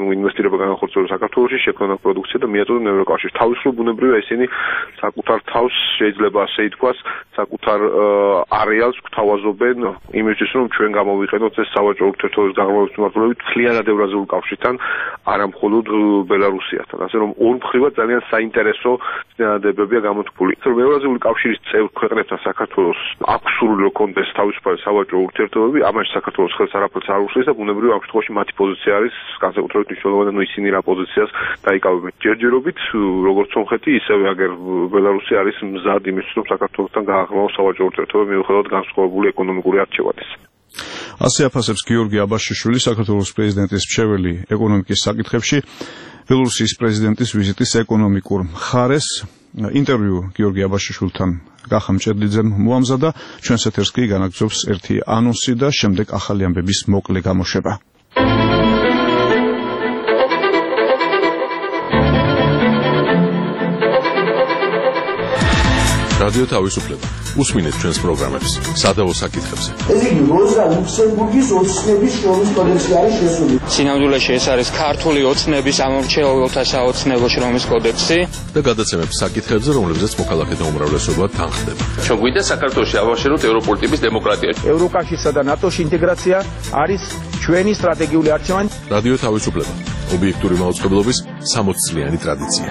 ინვესტირება განახორციელოს საქართველოში, შექმნა პროდუქცია და მიაწოდონ ევროკავშირს. თავისუფლ ბუნებრივია ისინი საკუთარ თავს შეიძლება ასე ითქვას, საკუთარ არეალს გვთავაზობენ იმისთვის, რომ ჩვენ გამოვიყენოთ ეს სავაჭრო ურთიერთობების გაღრმავების მიმართულებით მთლიანად ევრაზიულ კავშირთან, არა მხოლოდ ბელარუსიასთან. ასე რომ ორ მხრივად ძალიან საინტერესო წინადადებებია გამოთქმული. ევრაზიული კავშირის წევრ ქვეყნებთან საქართველოს აქვს სურვილი რომ კონდეს თავისუფალი სავაჭრო ურთიერთობები, ამაში საქართველოს ხელს არაფერს არ უშლის და ბუნებრივია ამ შემთხვევაში მათი პოზიცია არის განსაკუთრებით მნიშვნელოვანი, ანუ ისინი რა პოზიციას დაიკავებენ. ჯერჯერობით როგორც სომხეთი, ისევე აგერ ბელარუსი არის მზად იმისთვის, რომ საქართველოსთან გააღრმავოს სავაჭრო ურთიერთობები მიუხედავად განსხვავებული ეკონომიკური არჩევანის. ასე აფასებს გიორგი აბაშიშვილი, საქართველოს პრეზიდენტის მრჩეველი ეკონომიკის საკითხებში, ბელარუსის პრეზიდენტის ვიზიტის ეკონომიკურ მხარეს. ინტერვიუ გიორგი აბაშიშვილთან გახამ ჭედლიძემ მოამზადა, ჩვენს ეთერს კი განაგრძობს ერთი ანონსი და შემდეგ ახალი ამბების მოკლე გამოშვება. რადიო თავისუფლება. უსმინეთ ჩვენს პროგრამებს სადავო საკითხებზე. ეს იგი როზა ლუქსემბურგის ოცნების შრომის კოდექსი არის შესული. სინამდვილეში ეს არის ქართული ოცნების ამომრჩეველთა საოცნებო შრომის კოდექსი და გადაცემებს საკითხებზე, რომლებზეც მოქალაქეთა უმრავლესობა თანხდება. ჩვენ გვინდა საქართველოში ავაშენოთ ევროპული ტიპის დემოკრატია. ევროკავშირსა და ნატოში ინტეგრაცია არის ჩვენი სტრატეგიული არჩევანი. რადიო თავისუფლება. ობიექტური მაუწყებლობის 60 წლიანი ტრადიცია.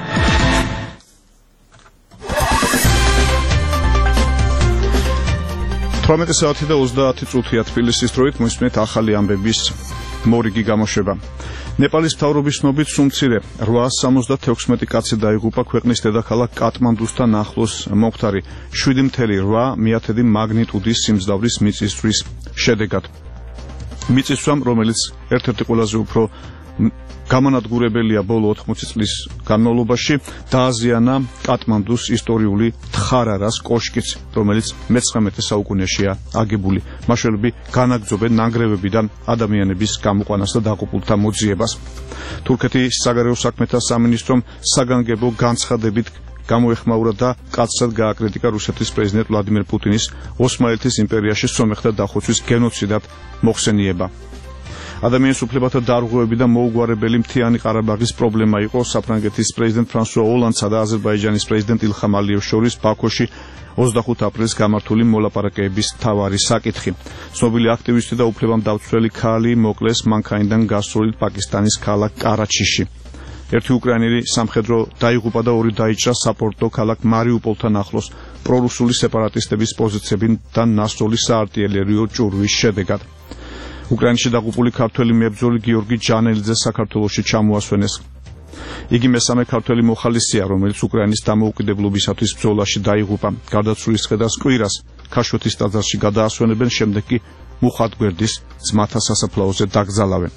18 საათი და 30 წუთია თბილისის დროით მოისმენთ ახალი ამბების მორიგი გამოშვება. ნეპალის მთავრობის ცნობით სუმცირე 876 კაცი დაიღუპა ქვეყნის დედაქალაქ კატმანდუსთან ახლოს მომხდარი 7.8 მაგნიტუდის სიმძლავრის მიწისძვრის შედეგად. მიწისძვრამ, რომელიც ერთ-ერთი ყველაზე უფრო გამანადგურებელია ბოლო 80 წლის განმავლობაში, დააზიანა კატმანდუს ისტორიული თხარარას კოშკიც, რომელიც მე-19 საუკუნეშია აგებული. მაშველები განაგრძობენ ნანგრევებიდან ადამიანების გამოყვანას და დაღუპულთა მოძიებას. თურქეთის საგარეო საქმეთა სამინისტრომ საგანგებო განცხადებით გამოეხმაურა და კაცად გააკრიტიკა რუსეთის პრეზიდენტ ვლადიმერ პუტინის ოსმალეთის იმპერიაში სომეხთა დახოცვის გენოციდად მოხსენიება. ადამიანის უფლებათა დარღვევები და მოუგვარებელი მთიანი ყარაბაღის პრობლემა იყო საფრანგეთის პრეზიდენტ ფრანსუა ოლანდსა და აზერბაიჯანის პრეზიდენტ ილხამ ალიევს შორის ბაქოში 25 აპრილს გამართული მოლაპარაკებების მთავარი საკითხი. ცნობილი აქტივისტი და უფლებამდამცველი ქალი მოკლეს მანქანიდან გასროლით პაკისტანის ქალაქ კარაჩიში. ერთი უკრაინელი სამხედრო დაიღუპა და ორი დაიჭრა საპორტო ქალაქ მარიუპოლთან ახლოს პრორუსული სეპარატისტების პოზიციებიდან ნასროლი საარტილერიო ჭურვის შედეგად. უკრაინაში დაღუპული ქართველი მებრძოლი გიორგი ჯანელიძე საქართველოში ჩამოასვენეს. იგი მესამე ქართველი მოხალისეა, რომელიც უკრაინის დამოუკიდებლობისათვის ბრძოლაში დაიღუპა. გარდაცვლილის ხედავს კვირას ქაშვეთის ტაძარში გადაასვენებენ, შემდეგ კი მუხათგვერდის ძმათა სასაფლაოზე დაკრძალავენ.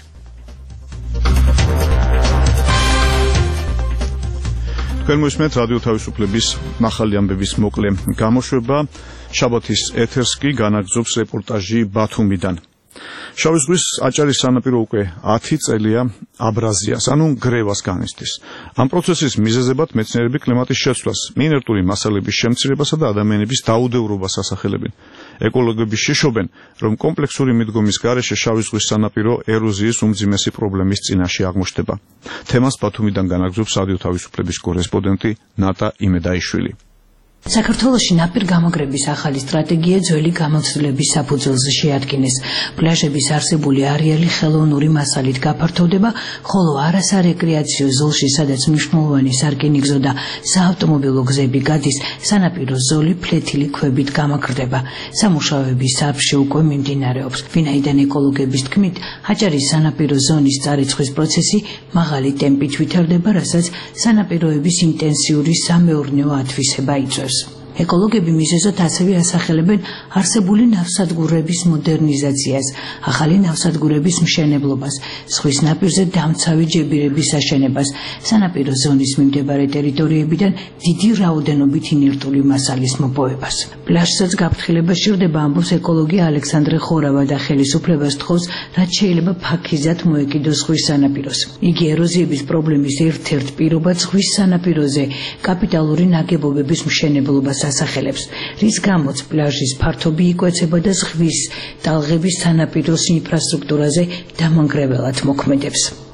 თქვენ მოისმენთ რადიო თავისუფლების ახალი ამბების მოკლე გამოშვება. შაბათის ეთერს კი განაგრძობს რეპორტაჟი ბათუმიდან. შავი ზღვის აჭარის სანაპირო უკვე 10 წელია აბრაზიას, ანუ გრევას განიცდის. ამ პროცესის მიზეზებად მეცნიერები კლიმატის შეცვლას, მინერალური მასალების შემცირებასა და ადამიანების დაუდევრობას ასახელებენ. ეკოლოგები შეშობენ, რომ კომპლექსური მიდგომის გარეშე შავი ზღვის სანაპირო ეროზიის უმძიმესი პრობლემის წინაშე აღმოჩნდება. თემას ბათუმიდან განაგრძობს რადიო თავისუფლების კორესპონდენტი ნატა იმედაიშვილი. საქართველოში ნაპირ გამაგრების ახალი სტრატეგია ძველი გამოცდილების საფუძველზე შეადგინეს. პლაჟების არსებული არეალი ხელოვნური მასალით გაფართოვდება, ხოლო არასარეკრეაციო ზოლში, სადაც მნიშვნელოვანი სარკინიგზო და საავტომობილო გზები გადის, სანაპირო ზოლი ფლეთილი ქვებით გამაგრდება. სამუშაოების სახლში უკვე მიმდინარეობს. ვინაიდან ეკოლოგების თქმით, აჭარის სანაპირო ზონის წარიცხვის პროცესი მაღალი ტემპით ვითარდება, რასაც სანაპიროების ინტენსიური სამეურნეო ათვისება იწვევს. ეკოლოგები მიზეზად ასევე ასახელებენ არსებული ნავსადგურების მოდერნიზაციას, ახალი ნავსადგურების მშენებლობას, ზღვის ნაპირზე დამცავი ჯებირების აშენებას, სანაპირო ზონის მიმდებარე ტერიტორიებიდან დიდი რაოდენობით ინერტული მასალის მოპოვებას. პლაჟსაც გაფრთხილება სჭირდება, ამბობს ეკოლოგი ალექსანდრე ხორავა და ხელისუფლებას თხოვს, რაც შეიძლება ფაქიზად მოეკიდოს ზღვის სანაპიროს. იგი ეროზიების პრობლემის ერთ-ერთ პირობად ზღვის სანაპიროზე კაპიტალური ნაგებობების მშენებლობას ასახელებს, რის გამოც პლაჟის ფართობი იკვეცება და ზღვის ტალღების სანაპიროს ინფრასტრუქტურაზე დამანგრეველად მოქმედებს.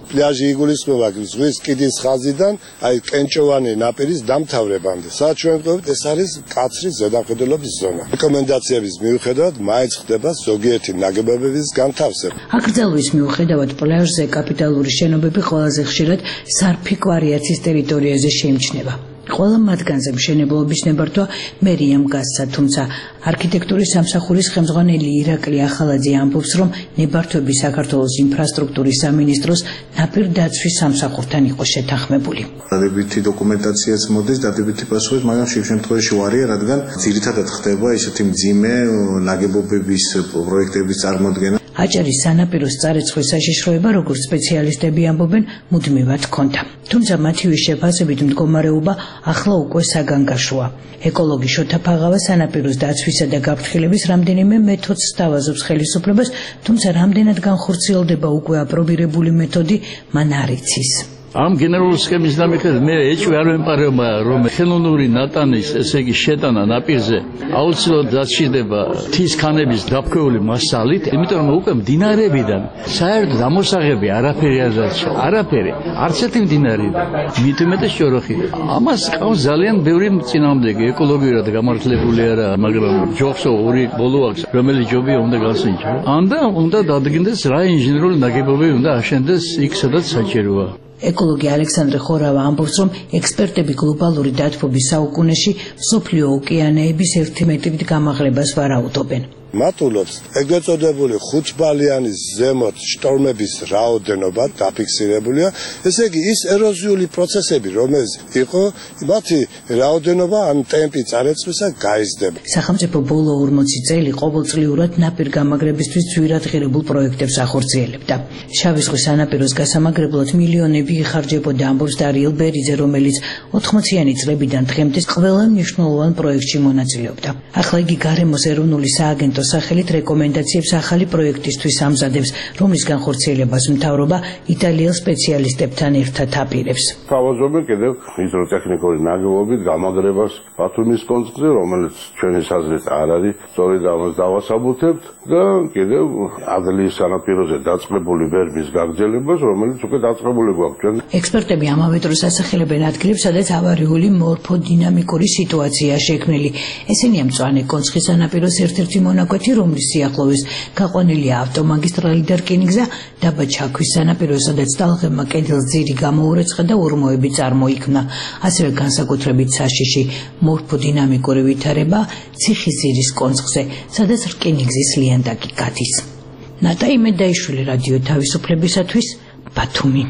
პლაჟი იგულისხმება ზღვის კიდის ხაზიდან, აი კენჭოვანი ნაპირის დამთავრებამდე. სადაც ჩვენ ვყვებით, ეს არის კაცრი ზედამხედველობის ზონა. რეკომენდაციების მიუხედავად, მაინც ხდება ზოგიერთი ნაგებობების განთავსება. აკრძალვის მიუხედავად, პლაჟზე კაპიტალური შენობები ყველაზე ხშირად სარფიკვარიაცის ტერიტორიაზე შეიმჩნევა. ყველა მათგანზე მშენებლობის ნებართვა მერიამ გასცა, თუმცა არქიტექტურის სამსახურის ხელმძღვანელი ირაკლი ახალაძე ამბობს, რომ ნებართვები საქართველოს ინფრასტრუქტურის სამინისტროს ნაპირდაცვის სამსახურთან იყო შეთანხმებული. დადებითი დოკუმენტაციაც მოდის, დადებითი პასუხიც, მაგრამ შიგ შემთხვევაში ვარია, რადგან ძირითადად ხდება ისეთი მძიმე ნაგებობების პროექტების წარმოდგენა. აჭარის სანაპიროს წარეცხვის საშიშროება, როგორც სპეციალისტები ამბობენ, მუდმივად ჰქონდა. თუმცა მათივე შეფასებით მდგომარეობა ახლა უკვე საგანგაშოა. ეკოლოგი შოთა ფაღავა სანაპიროს დაცვისა და გაფრთხილების რამდენიმე მეთოდს სთავაზობს ხელისუფლებას, თუმცა რამდენად განხორციელდება უკვე აპრობირებული მეთოდი, მან არ იცის. ამ გენერალური სქემის დამიხედ მე ეჭვი არ ვემყარება, რომ ხელოვნური ნატანის, ესე იგი შეტანა ნაპირზე აუცილებლად დასჭირდება მთის ქანების დაფქვეული მასალით, იმიტომ რომ უკვე მდინარეებიდან საერთოდ ამოსაღები არაფერი არ დარჩა, არაფერი, არც ერთი მდინარეიდან. მით უმეტეს ჭოროხი. ამას ყავს ძალიან ბევრი წინააღმდეგი, ეკოლოგიურად გამართლებული არა, მაგრამ ჯოხსო ორი ბოლო აქვს, რომელიც ჯობია უნდა გასინჯო. უნდა დადგინდეს რა ინჟინერული ნაგებობები უნდა აშენდეს იქ, სადაც საჭიროა. ეკოლოგი ალექსანდრე ხორავა ამბობს, რომ ექსპერტები გლობალური დათბობის საუკუნეში მსოფლიო ოკეანეების 1 მეტრით გამაღლებას ვარაუდობენ. მატულობს ეგრეთ წოდებული 5 ბალიანი ზემოთ შტორმების რაოდენობა დაფიქსირებულია, ესე იგი ის ეროზიული პროცესები, რომელიც იყო, მათი რაოდენობა ან ტემპი წარეწვისა გაიზრდება. სახელმწიფო ბოლო 40 წელი ყოველწლიურად ნაპირგამაგრებისთვის ძვირადღირებულ პროექტებს ახორციელებდა. შავი ზღვის სანაპიროს გასამაგრებლად მილიონები იხარჯებოდა, ამბობს დარიელ ბერიძე, რომელიც 80-იანი წლებიდან დღემდე ყველა მნიშვნელოვან პროექტში მონაწილეობდა. ახლა იგი გარემოს ეროვნული სააგენტოს სახელით რეკომენდაციებს ახალი პროექტისთვის ამზადებს, რომლის განხორციელებას მთავრობა იტალიელ სპეციალისტებთან ერთად აპირებს. თავაზობენ კიდევ ჰიდროტექნიკური ნაგებობით გამაგრებას ბათუმის კონცხზე, რომელიც ჩვენი საზრით არ არის, სწორედ ამას დავასაბუთებთ და კიდევ ადრიის სანაპიროზე დაწყებული ვერბის გაგრძელებას, რომელიც უკვე დაწყებული გვაქვს ჩვენ. ექსპერტები ამავე დროს ასახელებენ ადგილებს, სადაც ავარიული მორფოდინამიკური სიტუაცია შექმნილი. ესენია მწვანე კონცხის სანაპიროს ერთ-ერთი მონაკვეთი, რომლის სიახლოვეს გაყვანილია ავტომაგისტრალი და რკინიგზა, დაბა ჩაქვის სანაპირო, სადაც ტალღებმა კედელძირი გამოურეცხა და ორმოები წარმოიქმნა. ასევე განსაკუთრებით საშიში მორფოდინამიკური ვითარება ციხისძირის კონცხზე, სადაც რკინიგზის ლიანდაგი გადის. ნატა იმედაიშვილი, რადიო თავისუფლებისათვის, ბათუმი.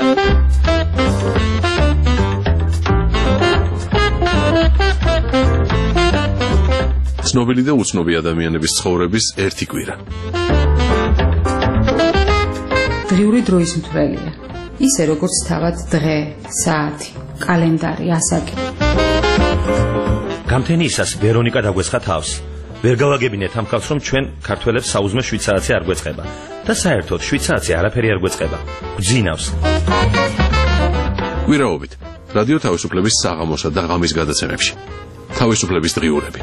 ცნობილი და უცნობი ადამიანების ცხოვრების ერთი კვირა. დღიური დროის მთვრელია. ისე როგორც თავად დღე, საათი, კალენდარი, ასაკი. გამთენიისას ვერონიკა დაგვეცხა თავს. ვერ გავაგებინეთ ამ ხალხს, რომ ჩვენ ქართველებს საუზმე 7 საათი არ გვეწყება. და საერთოდ 7 საათი არაფერი არ გვეწყება. გვძინავს. კვირაობით რადიო თავისუფლების საღამოსა და ღამის გადაცემებში. თავისუფლების დღიურები.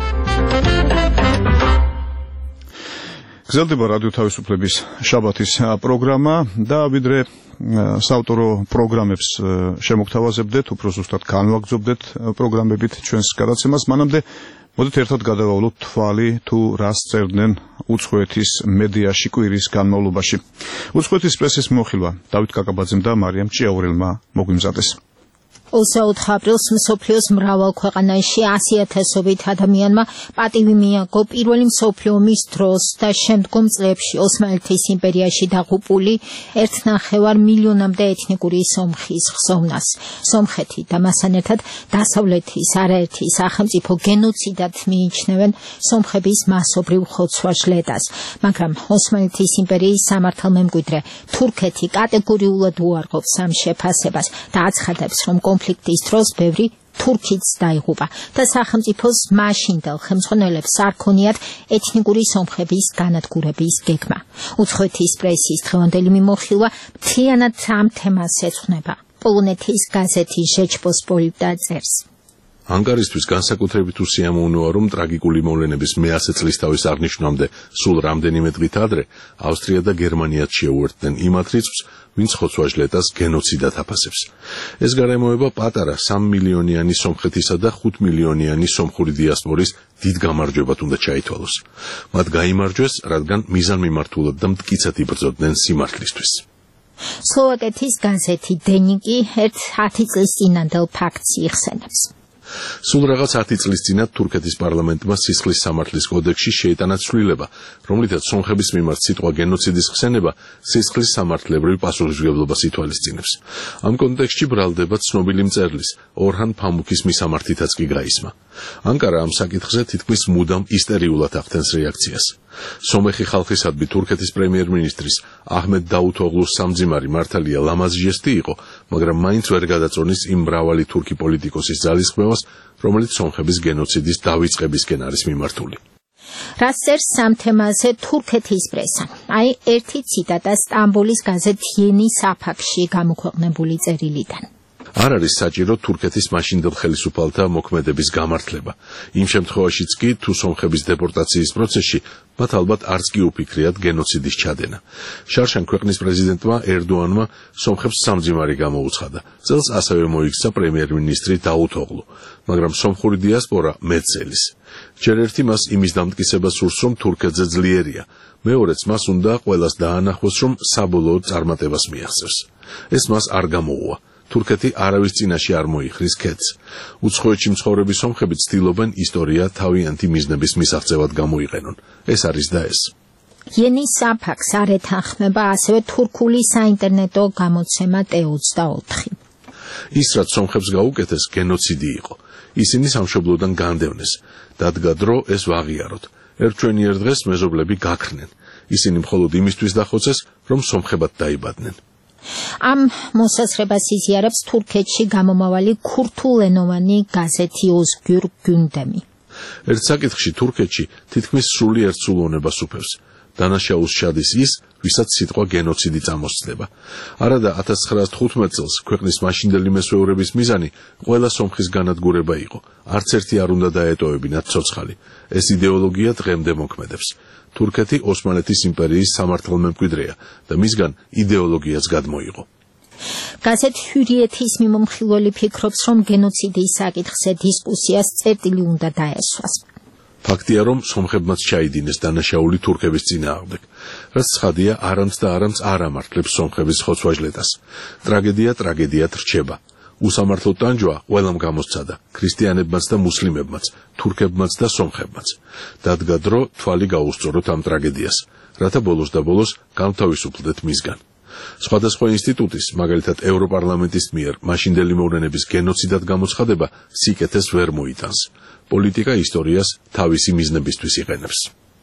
გრძელდება რადიო თავისუფლების შაბათის პროგრამა და ვიდრე საავტორო პროგრამებს შემოგთავაზებდეთ, უფრო ზუსტად განვაგრძობდეთ პროგრამებით ჩვენს გადაცემას, მანამდე მოდით ერთად გადავავლოთ თვალი თუ რას წერდნენ უცხოეთის მედიაში კვირის განმავლობაში. უცხოეთის პრესის მოხილვა დავით კაკაბაძემ და მარიამ ჭიაურელმა მოგვიმზადეს. 24 აპრილს მსოფლიოს მრავალ ქვეყანაში 100,000-ობით ადამიანმა პატივი მიაგო პირველი მსოფლიო ომის დროს და შემდგომ წლებში ოსმალეთის იმპერიაში დაღუპული 1,5 მილიონამდე ეთნიკური სომხის ხსოვნას. სომხეთი და მასთან ერთად დასავლეთის არაერთი სახელმწიფო გენოციდად მიიჩნევენ სომხების მასობრივ ხოცვა-ჟლეტას, მაგრამ ოსმალეთის იმპერიის სამართალმემკვიდრე თურქეთი კატეგორიულად უარყოფს ამ შეფასებას და აცხადებს, რომ კონფლიქტის დროს ბევრი თურქიც დაიღუპა და სახელმწიფოს მაშინდელ ხელმძღვანელებს არ ქონიათ ეთნიკური სომხების განადგურების გეგმა. უცხოეთის პრესის დღევანდელი მიმოხილვა მთლიანად ამ თემას ეძღვნება. პოლონეთის გაზეთი ჟეჩპოსპოლიტა წერს. ანკარისთვის განსაკუთრებით უსიამოვნოა, რომ ტრაგიკული მოვლენების მე-100 წლისთავის აღნიშვნამდე სულ რამდენიმე დღით ადრე ავსტრია და გერმანიაც შეუერთდნენ იმათ რიცხვს, ვინც ხოცვა-ჟლეტას გენოციდად აფასებს. ეს გარემოება პატარა 3 მილიონიანი სომხეთისა და 5 მილიონიანი სომხური დიასპორის დიდ გამარჯვებად უნდა ჩაითვალოს. მათ გაიმარჯვეს, რადგან მიზანმიმართულად და მტკიცად იბრძოდნენ სიმართლისთვის. სლოვაკეთის გაზეთი დენიკი ერთ 10 წლის წინანდელ ფაქტს იხსენებს. სულ რაღაც 10 წლის წინათ თურქეთის პარლამენტმა სისხლის სამართლის კოდექსში შეიტანა ცვლილება, რომლითაც სომხების მიმართ სიტყვა გენოციდის ხსენება სისხლის სამართლებრივ პასუხისმგებლობას ითვალისწინებს. ამ კონტექსტში ბრალდება ცნობილი მწერლის ორჰან ფამუქის მისამართითაც კი გაისმა. ანკარა ამ საკითხზე თითქმის მუდამ ისტერიულად ახდენს რეაქციას. სომეხი ხალხისადმი თურქეთის პრემიერ-მინისტრის აჰმედ დაუთოღლუს სამძიმარი მართალია ლამაზ ჟესტი იყო, მაგრამ მაინც ვერ გადაწონის იმ მრავალი თურქი პოლიტიკოსის ძალისხმევას, რომელიც სომხების გენოციდის დავიწყებისკენ არის მიმართული. რაც წერს ამ თემაზე თურქეთის პრესა. აი ერთი ციტატა სტამბოლის გაზეთ იენი საფაქში გამოქვეყნებული წერილიდან. არ არის საჭირო თურქეთის მაშინდელ ხელისუფალთა მოქმედების გამართლება. იმ შემთხვევაშიც კი, თუ სომხების დეპორტაციის პროცესში მათ ალბათ არც კი უფიქრიათ გენოციდის ჩადენა. შარშან ქვეყნის პრეზიდენტმა ერდოანმა სომხებს სამძიმარი გამოუცხადა. წელს ასევე მოიქცა პრემიერ-მინისტრი დაუთოღლუ, მაგრამ სომხური დიასპორა მეცელის. ჯერ ერთი მას იმის დამტკიცება სურს, რომ თურქეთზე ძლიერია. მეორეც მას უნდა ყველას დაანახოს, რომ საბოლოოდ წარმატებას მიაღწევს. ეს მას არ გამოუვა. თურქეთი არავის წინაშე არ მოიხრის ქედს. უცხოეთში მცხოვრები სომხები ცდილობენ ისტორია თავიანთი მიზნების მისაღწევად გამოიყენონ. ეს არის და ეს. იენი საფაქს არ ეთანხმება ასევე თურქული საინტერნეტო გამოცემა T24. ის რაც სომხებს გაუკეთეს გენოციდი იყო. ისინი სამშობლოდან განდევნეს. დადგა დრო ეს ვაღიაროთ. ერთჩვენიერ დღეს მეზობლები გაქრნენ. ისინი მხოლოდ იმისთვის დახოცეს, რომ სომხებად დაიბადნენ. ამ მოსაზრებას იზიარებს თურქეთში გამომავალი ქურთულენოვანი გაზეთი ოზგურ გუნდემი. ერთ საკითხში თურქეთში თითქმის სულიერ ცულონებას უფევს. დანაშაულს შედის ის, ვისაც სიტყვა გენოციდი წამოსწდება. არადა 1915 წელს ქვეყნის მაშინდელი მესვეურების მიზანი ყველა სომხის განადგურება იყო. არც ერთი არ უნდა დაეტოვებინათ ცოცხალი. ეს იდეოლოგია დღემდე მოქმედებს. თურქეთი ოსმალეთის იმპერიის სამართალმემკვიდრეა და მისგან იდეოლოგიაც გადმოიღო. გაზეთ ჰურიეთის მიმომხილველი ფიქრობს, რომ გენოციდის საკითხზე დისკუსიას წერტილი უნდა დაესვას. ფაქტია, რომ სომხებმაც ჩაიდინეს დანაშაული თურქების წინააღმდეგ. რაც ცხადია, არამც და არამც არ ამართლებს სომხების ხოცვა-ჟლეტას. ტრაგედიად რჩება. უსამართლო ტანჯვა ყველამ გამოსცადა, ქრისტიანებმაც და მუსლიმებმაც, თურქებმაც და სომხებმაც. დადგა დრო თვალი გაუსწოროთ ამ ტრაგედიას, რათა ბოლოს და ბოლოს განთავისუფლდეთ მისგან. სხვადასხვა ინსტიტუტის, მაგალითად ევროპარლამენტის მიერ მაშინდელი მოვლენების გენოციდად გამოცხადება სიკეთეს ვერ მოიტანს. პოლიტიკა ისტორიას თავისი მიზნებისთვის იყენებს.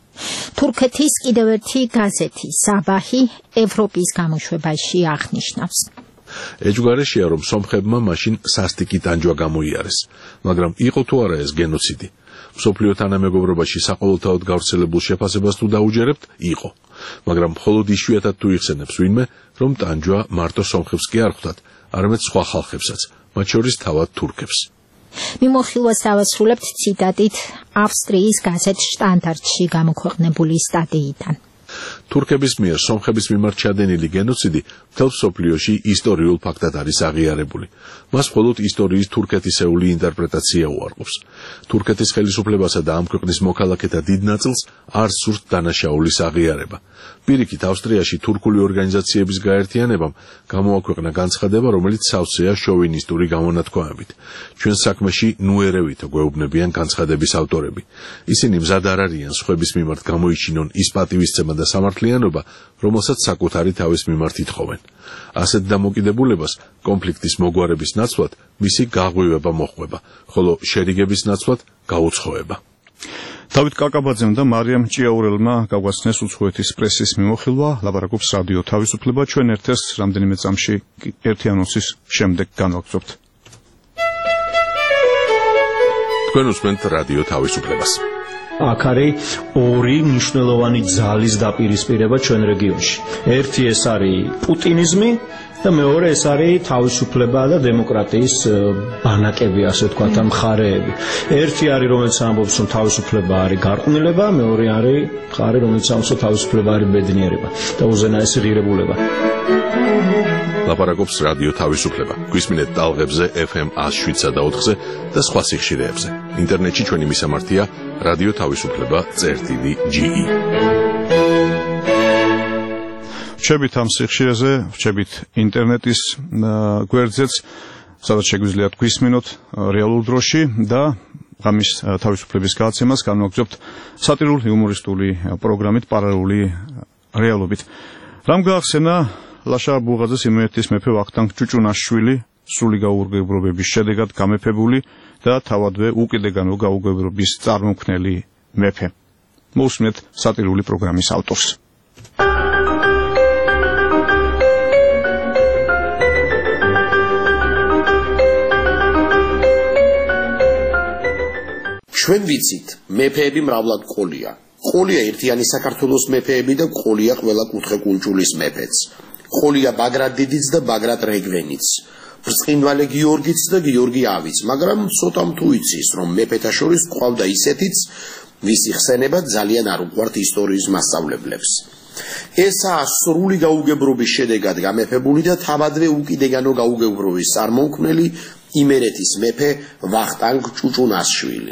თურქეთის კიდევ ერთი გაზეთი საბაჰი ევროპის გამოშვებაში აღნიშნავს. ეჯგარეშია, რომ სომხებმა მაშინ სასტიკი ტანჯვა გამოიარეს, მაგრამ იყო თუ არა ეს გენოციდი? მსოფლიო თანამეგობრობაში საყოველთაოდ გავრცელებულ შეფასებას თუ დაუჯერებთ, იყო. მაგრამ მხოლოდ იშვიათად თუ იხსენებს ვინმე, რომ ტანჯვა მარტო სომხებს კი არ ხვდათ, არამედ სხვა ხალხებსაც, მათ შორის თავად თურქებს. მიმოხილვას დავასრულებთ ციტატით ავსტრიის გაზეთ შტანდარტში გამოქვეყნებული სტატიიდან. თურქების მიერ სომხების მიმართ ჩადენილი გენოციდი მთელ მსოფლიოში ისტორიულ ფაქტად არის აღიარებული. მას მხოლოდ ისტორიის თურქეთისეული ინტერპრეტაცია უარყოფს. თურქეთის ხელისუფლებასა და ამ ქვეყნის მოქალაქეთა დიდ ნაწილს არ სურთ დანაშაულის აღიარება. პირიქით, ავსტრიაში თურქული ორგანიზაციების გაერთიანებამ გამოაქვეყნა განცხადება, რომელიც სავსეა შოვინისტური გამონათქვამებით. ჩვენ საქმეში ნუერევითო გვეუბნებიან განცხადების ავტორები. ისინი მზად არ არიან სხვების მიმართ გამოიჩინონ ის პატივისცემა და სამართლიანობა, რომელსაც საკუთარი თავის მიმართ ითხოვენ. ასეთ დამოკიდებულებას კონფლიქტის მოგვარების ნაცვლად მისი გაღვივება მოჰყვება, ხოლო შერიგების ნაცვლად გაუცხოება. დავით კაკაბაძემ და მარიამ ჭიაურელმა გაგვაცნეს უცხოეთის პრესის მიმოხილვა, ლაპარაკობს რადიო თავისუფლება. ჩვენ ერთ-ერთ რამდენიმე წამში ერთი ანონსის შემდეგ განვაგრძობთ. თქვენ უსმენთ რადიო თავისუფლებას. აქ არის ორი მნიშვნელოვანი ძალის დაპირისპირება ჩვენ რეგიონში. ერთი ეს არის პუტინიზმი, და მეორე ეს არის თავისუფლება და დემოკრატიის ბანაკები, ასე ვთქვათ, მხარეები. ერთი არის, რომელიც ამბობს, რომ თავისუფლება არის გარყვნილება, მეორე არის მხარე, რომელიც ამბობს, რომ თავისუფლება არის ბედნიერება და უზენაესი ღირებულება. ლაპარაკობს რადიო თავისუფლება. გვისმინეთ ტალღებზე FM 107.4-ზე და სხვა სიხშირეებზე. ინტერნეტში ჩვენი მისამართია რადიო თავისუფლება.ge. ვчебით ამ სიხშირეზე, ვчебით ინტერნეტის გვერდზეც, სადაც შეგვიძლია გვისმინოთ რეალურ დროში და ღამის თავისუფლების გადაცემას განვაგრძობთ სატირულ იუმორისტული პროგრამით პარალელური რეალობით. რამ გაახსენა ლაშა ბუღაძეს იმერეთის მეფე ვახტანგ ჭუჭუნაშვილი სრული გაუგებრობების შედეგად გამეფებული და თავადვე უკიდეგანო გაუგებრობის წარმომქმნელი მეფე. მოусმინეთ სატირული პროგრამის ავტორს. ჩვენ ვიცით, მეფეები მრავლად ყოლია. ყოლია ერთიანი საქართველოს მეფეები და ყოლია ყველა კუთხე-კუნჭულის მეფეც. ყოლია ბაგრატ დიდიც და ბაგრატ რეგვენიც. ბრწყინვალე გიორგიც და გიორგი ავიც, მაგრამ ცოტამ თუ იცის, რომ მეფეთა შორის ყავდა ისეთიც, ვისი ხსენება ძალიან არ უყვართ ისტორიის მასწავლებლებს. ესაა სრული გაუგებრობის შედეგად გამეფებული და თავადვე უკიდეგანო გაუგებრობის წარმომქმნელი იმერეთის მეფე ვახტანგ ჭუჭუნაშვილი.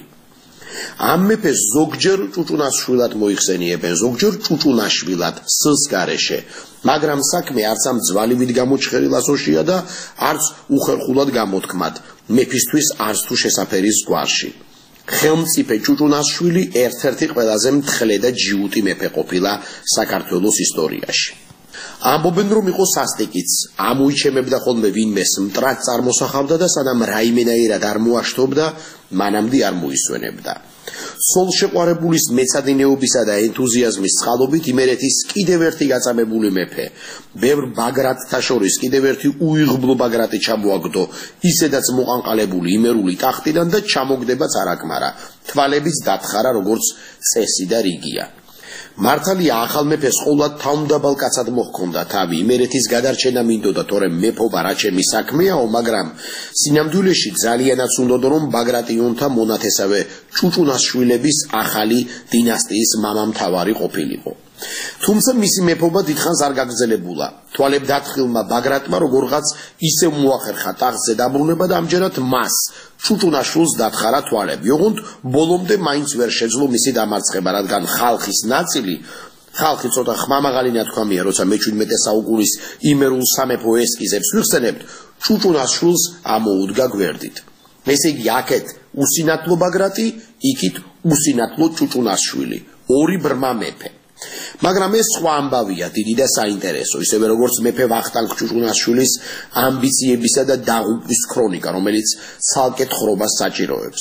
ამ მეფეს ზოგჯერ ჭუჭუნაშვილად მოიხსენიებენ, ზოგჯერ ჭუჭუნაშვილად სს გარეშე, მაგრამ საქმე არც ამ ძვალივით გამოჩხერილ ასოშია და არც უხერხულად გამოთქმად, მეფისთვის არც თუ შესაფერის გვარში. ხელმწიფე ჭუჭუნაშვილი ერთ-ერთი ყველაზე მთხრე და ჯიუტი მეფე ყოფილა საქართველოს ისტორიაში. ამბობენ, რომ იყო სასტიკიც, ამოიჩემებდა ხოლმე ვინმეს მტრად წარმოსახავდა და სანამ რაიმენაირად არ მოაშთობდა, მანამდე არ მოისვენებდა. სოლშეყვარებულის მეცადინეობისა და ენთუზიაზმის წყალობით იმერეთის კიდევ ერთი გაწამებული მეფე, ბევრ ბაგრატთა შორის კიდევ ერთი უიღბლო ბაგრატი ჩამოაგდო, ისედაც მოყანყალებული იმერული ტახტიდან და ჩამოგდებაც არ აკმარა, თვალებიც დათხარა როგორც წესი და რიგია. მართალია ახალ მეფეს ყოვლად თავმდაბალ კაცად მოჰქონდა თავი, იმერეთის გადარჩენა მინდოდა, თორემ მეფობა რა ჩემი საქმეაო, მაგრამ სინამდვილეში ძალიანაც უნდოდა, რომ ბაგრატიონთა მონათესავე ჭუჭუნაშვილების ახალი დინასტიის მამამთავარი ყოფილიყო. თუმცა მისი მეფობა დიდხანს არ გაგრძელებულა. თვალებ დათხილმა ბაგრატმა როგორღაც ისევ მოახერხა ტახტზე დაბრუნება და ამჯერად მას ჭუჭუნაშვილს დათხარა თვალები. ოღონდ ბოლომდე მაინც ვერ შეძლო მისი დამარცხება, რადგან ხალხის ნაწილი, ხალხი ცოტა ხმამაღალი ნათქვამია, როცა მე-17 საუკუნის იმერულ სამეფო ესკიზებს ვიხსენებთ, ჭუჭუნაშვილს ამოუდგა გვერდით. ესე იგი, აქეთ უსინათლო ბაგრატი, იქით უსინათლო ჭუჭუნაშვილი, ორი ბრმა მეფე. მაგრამ ეს სხვა ამბავია, დიდი და საინტერესო, ისევე როგორც მეფე ვახტანგ ჭუჭუნაშვილის ამბიციებისა და დაღუპვის ქრონიკა, რომელიც ცალკე თხრობას საჭიროებს.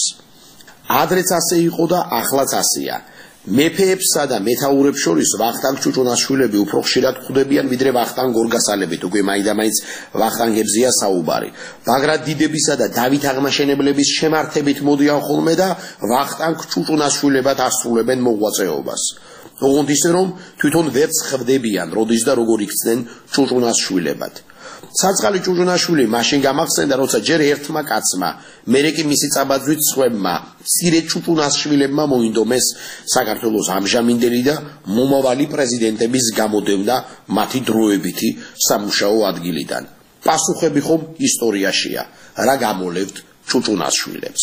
ადრეც ასე იყო და ახლაც ასეა. მეფეებსა და მეთაურებს შორის ვახტანგ ჭუჭუნაშვილები უფრო ხშირად ხვდებიან, ვიდრე ვახტანგ გორგასალებით, უკვე მაინდა-მაინც ვახტანგებზეა საუბარი. ბაგრატ დიდებისა და დავით აღმაშენებლების შემართებით მოდიან ხოლმე და ვახტანგ ჭუჭუნაშვილებად ასრულებენ მოღვაწეობას. ოღონდ ისე რომ თვითონ ვერც ხვდებიან, როდის და როგორ იქცნენ ჭუჭუნაშვილებად. საწყალი ჭუჭუნაშვილი მაშინ გამახსენდა, როცა ჯერ ერთმა კაცმა, მერე კი მისი წაბაძვით სხვებმა, მცირე ჭუჭუნაშვილებმა მოინდომეს საქართველოს ამჟამინდელი და მომავალი პრეზიდენტების გამოდევნა მათი დროებითი სამუშაო ადგილიდან. პასუხები ხომ ისტორიაშია, რა გამოლევთ ჭუჭუნაშვილებს.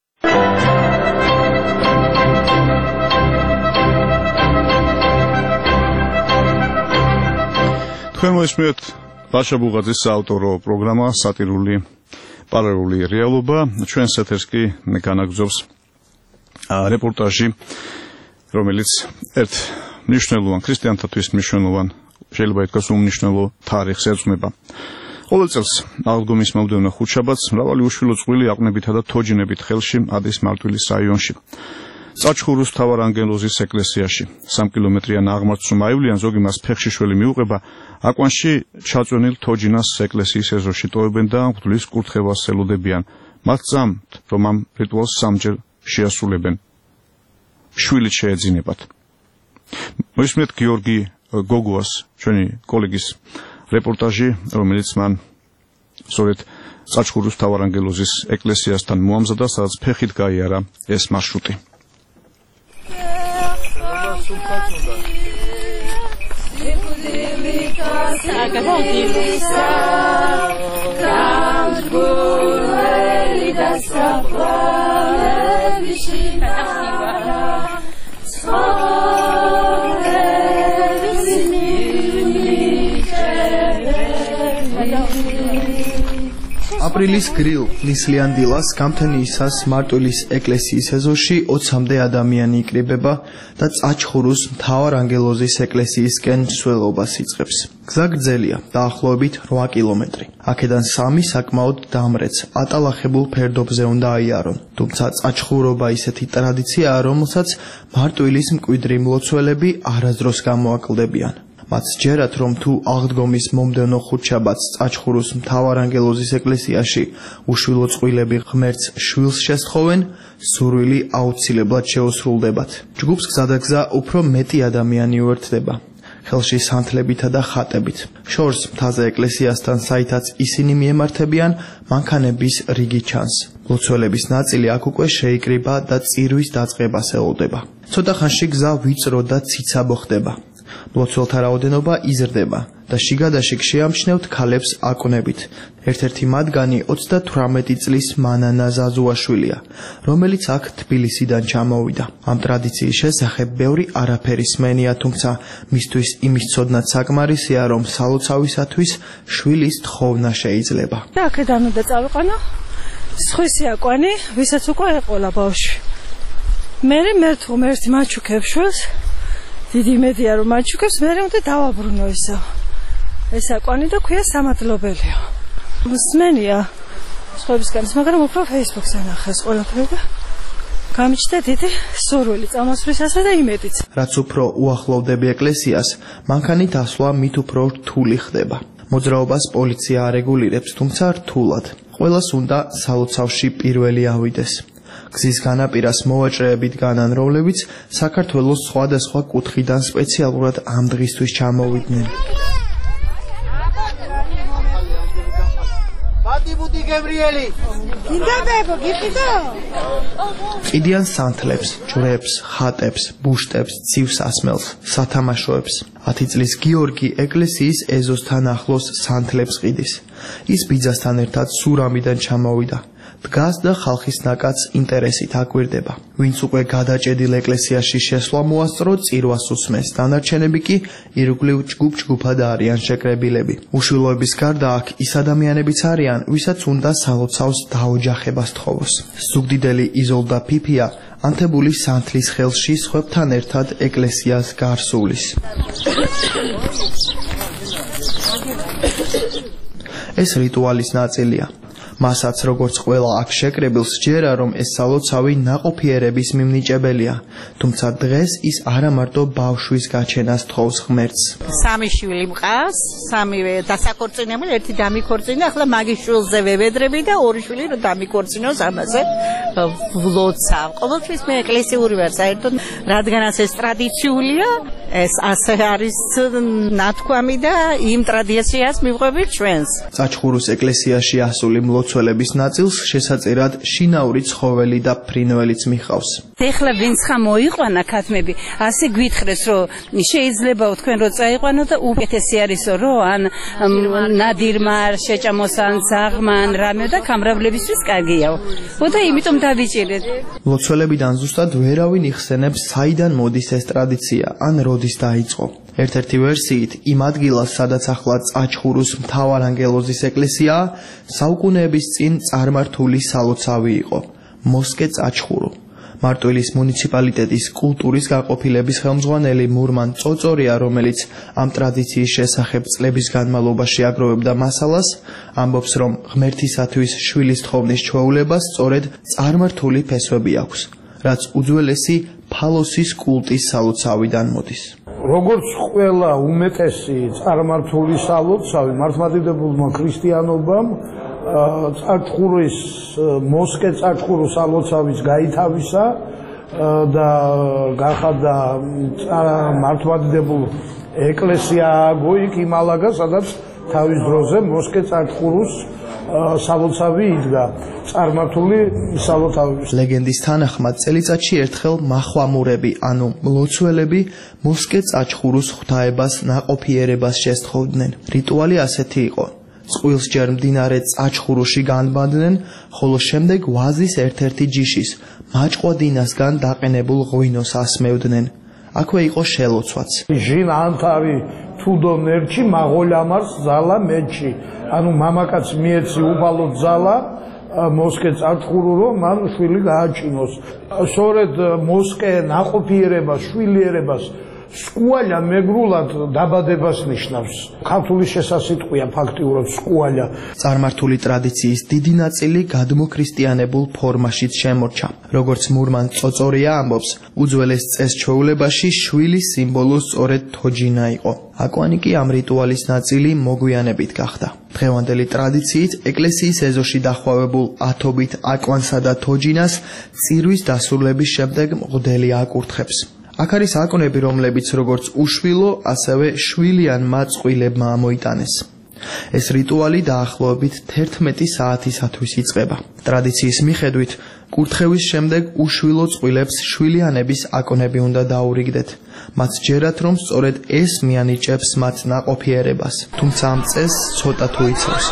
თქვენ მოისმინეთ ლაშა ბუღაძის საავტორო პროგრამა სატირული პარალელური რეალობა. ჩვენს ეთერს კი განაგრძობს რეპორტაჟი, რომელიც ერთ მნიშვნელოვან ქრისტიანთათვის მნიშვნელოვან, შეიძლება ითქვას უმნიშვნელო თარიღს ეძღვნება. ყოველ წელს აღდგომის მომდევნო ხუთშაბათს მრავალი უშვილო წყვილი აყვნებითა და თოჯინებით ხელში ადის მარტვილის რაიონში. წაჩხურუს თავარანგელოზის ეკლესიაში 3 კილომეტრიან აღმართს რომ აივლიან, ზოგი მას ფეხშიშველი მიუყვება, აკვანში ჩაწვენილ თოჯინას ეკლესიის ეზოში ტოვებენ და მღვდლის კურთხევას ელოდებიან. მათ წამთ, რომ ამ რიტუალს სამჯერ შეასრულებენ. შვილით შეეძინებათ. მოისმენთ გიორგი გოგოას, ჩვენი კოლეგის რეპორტაჟი, რომელიც მან სწორედ წაჩხურუს მთავარანგელოზის ეკლესიასთან მოამზადა, სადაც ფეხით გაიარა ეს მარშრუტი. აპრილის გრილ ნისლიან დილას გამთენიისას მარტვილის ეკლესიის ეზოში 20-მდე ადამიანი იკრიბება და წაჩხურუს მთავარანგელოზის ეკლესიისკენ მსვლელობას იწყებს. გზა გრძელია, დაახლოებით 8 კილომეტრი. აქედან 3 საკმაოდ დამრეც, ატალახებულ ფერდობზე უნდა აიარონ. თუმცა წაჩხურობა ისეთი ტრადიციაა, რომელსაც მარტვილის მკვიდრი მლოცველები არასდროს გამოაკლდებიან. მათ სჯერათ, რომ თუ აღდგომის მომდევნო ხუთშაბათს წაჩხურუს მთავარანგელოზის ეკლესიაში უშვილო წყვილები ღმერთს შვილს შესთხოვენ, სურვილი აუცილებლად შეუსრულდებათ. ჯგუფს გზადაგზა უფრო მეტი ადამიანი უერთდება. ხელში სანთლებითა და ხატებით. შორს მთაზე ეკლესიასთან, საითაც ისინი მიემართებიან, მანქანების რიგი ჩანს. მლოცველების ნაწილი აქ უკვე შეიკრიბა და წირვის დაწყებას ელოდება. ცოტა ხანში გზა ვიწრო და ციცაბო ხდება. მლოცველთა რაოდენობა იზრდება და შიგადაშიგ შეამჩნევთ ქალებს აკვნებით. ერთ-ერთი მათგანი 38 წლის მანანა ზაზუაშვილია, რომელიც აქ თბილისიდან ჩამოვიდა. ამ ტრადიციის შესახებ ბევრი არაფერი სმენია, თუმცა მისთვის იმის ცოდნაც საკმარისია, რომ სალოცავისათვის შვილის თხოვნა შეიძლება. და აქედან უნდა წავიყვანო სხვისი აკვანი, ვისაც უკვე ეყოლა ბავშვი. მე თუ ერთი მაჩუქებს შვილს, დიდი იმედია რომ მაჩუქებს, მე უნდა დავაბრუნო ისო. ეს აკვანი და ქვია სამადლობელიო. მსმენია სხვებისგან, მაგრამ უფრო Facebook-ზე ნახეს ყველაფერი და გამიჩნდა დიდი სურვილი წამოსვლისასა და იმედიც. რაც უფრო უახლოვდები ეკლესიას, მანქანით ასვლა მით უფრო რთული ხდება. მოძრაობას პოლიცია არეგულირებს, თუმცა რთულად. ყველას უნდა სალოცავში პირველი ავიდეს. გზის განაპირას მოვაჭრეებით განანროლებიც საქართველოს სხვადასხვა კუთხიდან სპეციალურად ამ დღისთვის ჩამოვიდნენ. ბატიბუდი გებრიელი. გინდებო, გიყიდო? ყიდიან სანთლებს, ჯვრებს, ხატებს, ბუშტებს, ცივს ასმელს, სათამაშოებს. 10 წლის გიორგი ეკლესიის ეზოსთან ახლოს სანთლებს ყიდის. ის ბიძასთან ერთად სურამიდან ჩამოვიდა. დგას და ხალხის ნაკადს ინტერესით აკვირდება. ვინც უკვე გადაჭედილ ეკლესიაში შესვლა მოასწრო, წირვას უსმენს. დანარჩენები კი ირგვლივ ჯგუფ-ჯგუფად არიან შეკრებილები. უშვილოების გარდა აქ ის ადამიანებიც არიან, ვისაც უნდა სალოცავს დაოჯახებას თხოვოს. ზუგდიდელი იზოლდა ფიფია ანთებული სანთლის ხელში სხვებთან ერთად ეკლესიას გარს უვლის. ეს რიტუალის ნაწილია. მასაც როგორც ყველა აქ შეკრებილს სჯერა, რომ ეს სალოცავი ნაყოფიერების მიმნიჭებელია, თუმცა დღეს ის არა მარტო ბავშვის გაჩენას თხოვს ღმერთს. 3 შვილი მყავს, 3-ვე დასაქორწინებული, ერთი დამიქორწინა, ახლა მაგის შვილზე ვევედრები და 2 შვილი რომ დამიქორწინოს ამაზე ვლოცავ. ყოველთვის მე ეკლესიური ვარ საერთოდ, რადგანაც ეს ტრადიციულია, ეს ასე არის ნათქვამი და იმ ტრადიციას მივყვებით ჩვენს. წაჩხურუს ეკლესიაში ასული მლოცველების ნაწილს შესაწერად შინაური ცხოველი და ფრინველიც მიხავს. ეხლა ვინც ხა მოიყვანა ქათმები, ასე გვითხრეს, რომ შეიძლება თქვენ რომ წაიყვანო და უკეთესი არისო, რომ ან ნადირმარ, შეჭამოსან, ზაღმან, რამე და გამრავლებისთვის კარგიაო. და იმიტომ დავიჭირეთ. მლოცველებიდან ზუსტად ვერავინ იხსენებს, საიდან მოდის ეს ტრადიცია, ან როდის დაიწყო. ერთ-ერთი ვერსიით, იმ ადგილას, სადაც ახლა წაჩხურუს მთავარანგელოზის ეკლესიაა, საუკუნეების წინ წარმართული სალოცავი იყო. მოსკე წაჩხურო. მარტვილის მუნიციპალიტეტის კულტურის გაყოფილების ხელმძღვანელი მურმან წოწორია, რომელიც ამ ტრადიციის შესახებ წლების განმავლობაში აგროვებდა მასალას, ამბობს, რომ ღმერთისათვის შვილის თხოვნის ჩვეულებას სწორედ წარმართული ფესვები აქვს, რაც უძველესი ფალოსის კულტის სალოცავიდან მოდის. როგორც ყველა უმეტესი წარმართული სალოცავი მართლმადიდებულმა ქრისტიანობამ წაჩხურის მოსკე წაჩხუროს სალოცავის გაითავისა და გახადა მართლმადიდებულ ეკლესია ააგო იქ იმალაგა, სადაც თავის დროზე მოსკე წართხურუს სალოცავი იდგა წარმართული სალოცავების. ლეგენდის თანახმად წელიწადში ერთხელ მახვამურები, ანუ მლოცველები მოსკე წაჩხურუს ღვთაებას ნაყოფიერებას შესთხოვდნენ. რიტუალი ასეთი იყო: წყვილს ჯერ მდინარე წაჩხურუში განბანდნენ, ხოლო შემდეგ ვაზის ერთ-ერთი ჯიშის მაჭყვა დინასგან დაყენებულ ღვინოს ასმევდნენ. აქვე იყო შელოცვაც. ჟინ ანთარი თუდო ნერჩი მაღოლამარს ზალა მეჩი. ანუ მამაკაც მიეცი უბალოდ ზალა მოსკე წართხურო მან შვილი გააჩინოს. სწორედ მოსკე ნაყოფიერებას, შვილიერებას სკუალა მეგრულად დაბადებას ნიშნავს. ქართული შესასიტყვია ფაქტიურად სკუალა. წარმართული ტრადიციის დიდი ნაწილი გადმოქრისტიანებულ ფორმაშიც შემორჩა. როგორც მურმან წოწორია ამბობს, უძველეს წესჩვეულებაში შვილის სიმბოლო სწორედ თოჯინა იყო. აკვანი კი ამ რიტუალის ნაწილი მოგვიანებით გახდა. დღევანდელი ტრადიციით ეკლესიის ეზოში დახვევებულ ათობით აკვანსა და თოჯინას წირვის დასრულების შემდეგ მღვდელი აკურთხებს. აქ არის აკონები, რომლებიც როგორც უშვილო, ასევე შვილიანმა წყვილებმა ამოიტანეს. ეს რიტუალი დაახლოებით 11 საათისათვის იწყება. ტრადიციის მიხედვით, კურთხევის შემდეგ უშვილო წყვილებს შვილიანების აკონები უნდა დაურიგდეთ. მათ ჯერათ, რომ სწორედ ეს მიანიჭებს მათ ნაყოფიერებას, თუმცა ამ წესს ცოტა თუ იცავს.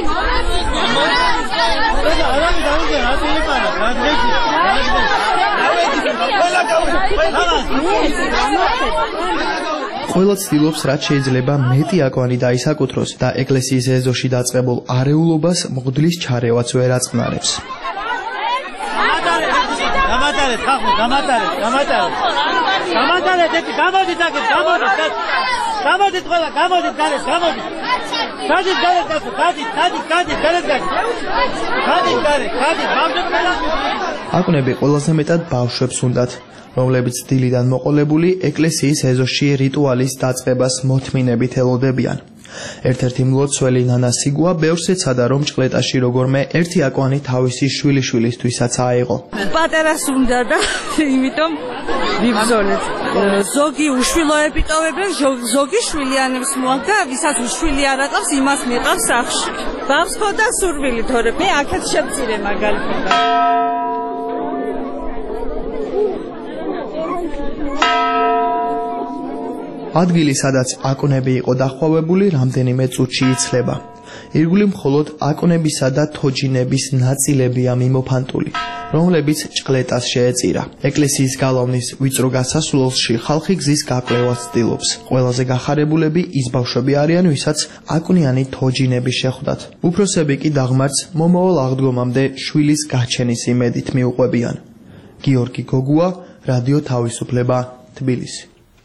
ყველა ცდილობს, რაც შეიძლება მეტი აკვანი დაისაკუთროს და ეკლესიის ეზოში დაწყებულ არეულობას მღვდლის ჩარევაც ვერ აწყნარებს. გამატარეთ, ხახო, გამატარეთ. გამატარეთ, გამოდით აქეთ, გამოდით. გამოდით ყველა, გამოდით გარეთ, გამოდით. გადით გარეთ, გადით, გარეთ. გადით, ბავშვებს. აკონები ყველაზე მეტად ბავშვებს უნდათ, რომლებიც დილიდან მოყოლებული ეკლესიის ეზოში რიტუალის დაწყებას მოთმინებით ელოდებიან. ერთ-ერთი მლოცველი ნანა სიგუა ბევრს ეცადა, რომ ჭყლეტაში როგორმე ერთი აკვანი თავისი შვილიშვილისთვისაც აეღო. პატერას უნდა და იმიტომ ვიბრძოლეთ. ზოგი უშვილოები ტოვებენ, ზოგი შვილიანებს მოაქვს და ვისაც უშვილი არ აყავს, იმას მიყავს სახში. ბავშვს ხოდა სურვილი თორე მე აქეთ შევწირე მაგალითად. ადგილი, სადაც აკონები იყო დახვევებული, რამდენიმე წუთში იცლება. ირგვლივ მხოლოდ აკონებისა და თოჯინების ნაწილებია მიმოფანტული, რომლებიც ჭყლეტას შეეწირა. ეკლესიის გალავნის ვიწრო გასასვლელში ხალხი გზის გაკვლევას ცდილობს. ყველაზე გახარებულები ის ბავშვები არიან, ვისაც აკვნიანი თოჯინები შეხვდათ. უფროსები კი დაღმართს მომავალ აღდგომამდე შვილის გაჩენის იმედით მიუყვებიან. გიორგი გოგუა, რადიო თავისუფლება, თბილისი.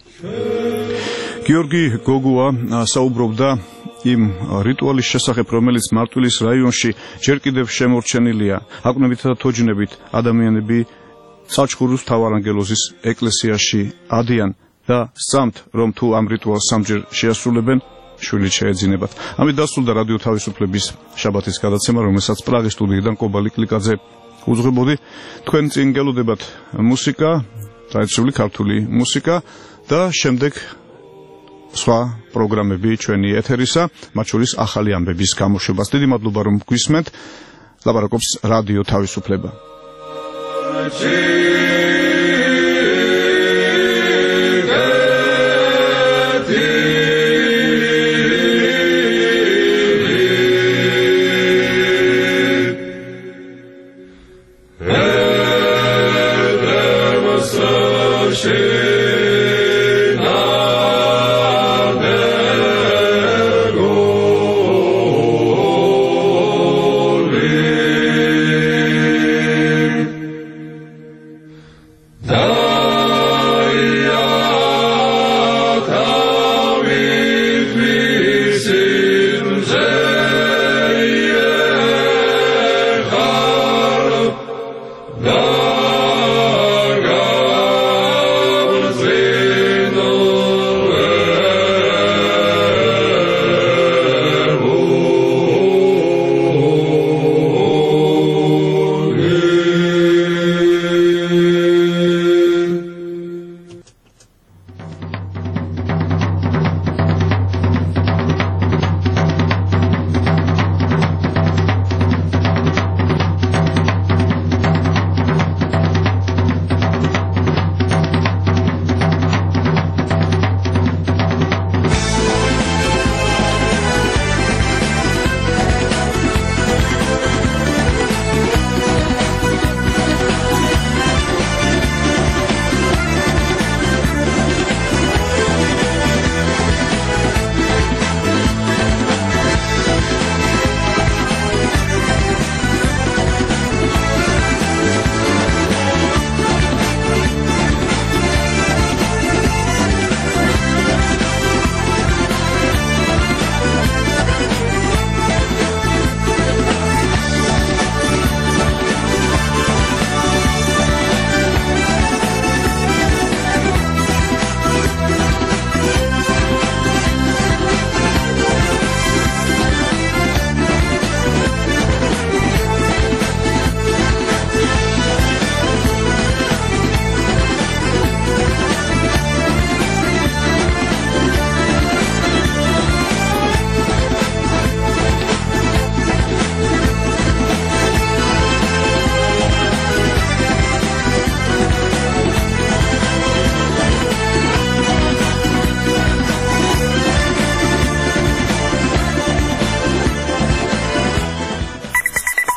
გიორგი გოგუა საუბრობდა იმ რიტუალის შესახებ, რომელიც მარტვილის რაიონში ჯერ კიდევ შემორჩენილია. აკვნებითა და თოჯინებით ადამიანები წაჩხურუს მთავარანგელოზის ეკლესიაში ადიან და სწამთ, რომ თუ ამ რიტუალს სამჯერ შეასრულებენ, შვილი შეეძინებათ. ამით დასრულდა რადიო თავისუფლების შაბათის გადაცემა, რომელსაც პრაღის სტუდიიდან კობალი კლიკაძე უძღვებოდი. თქვენ წინ გელოდებათ მუსიკა, ტრადიციული ქართული მუსიკა და შემდეგ სხვა პროგრამები ჩვენი ეთერისა, მათ შორის ახალი ამბების გამოშვებას. დიდი მადლობა, რომ გვისმენთ. ლაპარაკობს რადიო თავისუფლება.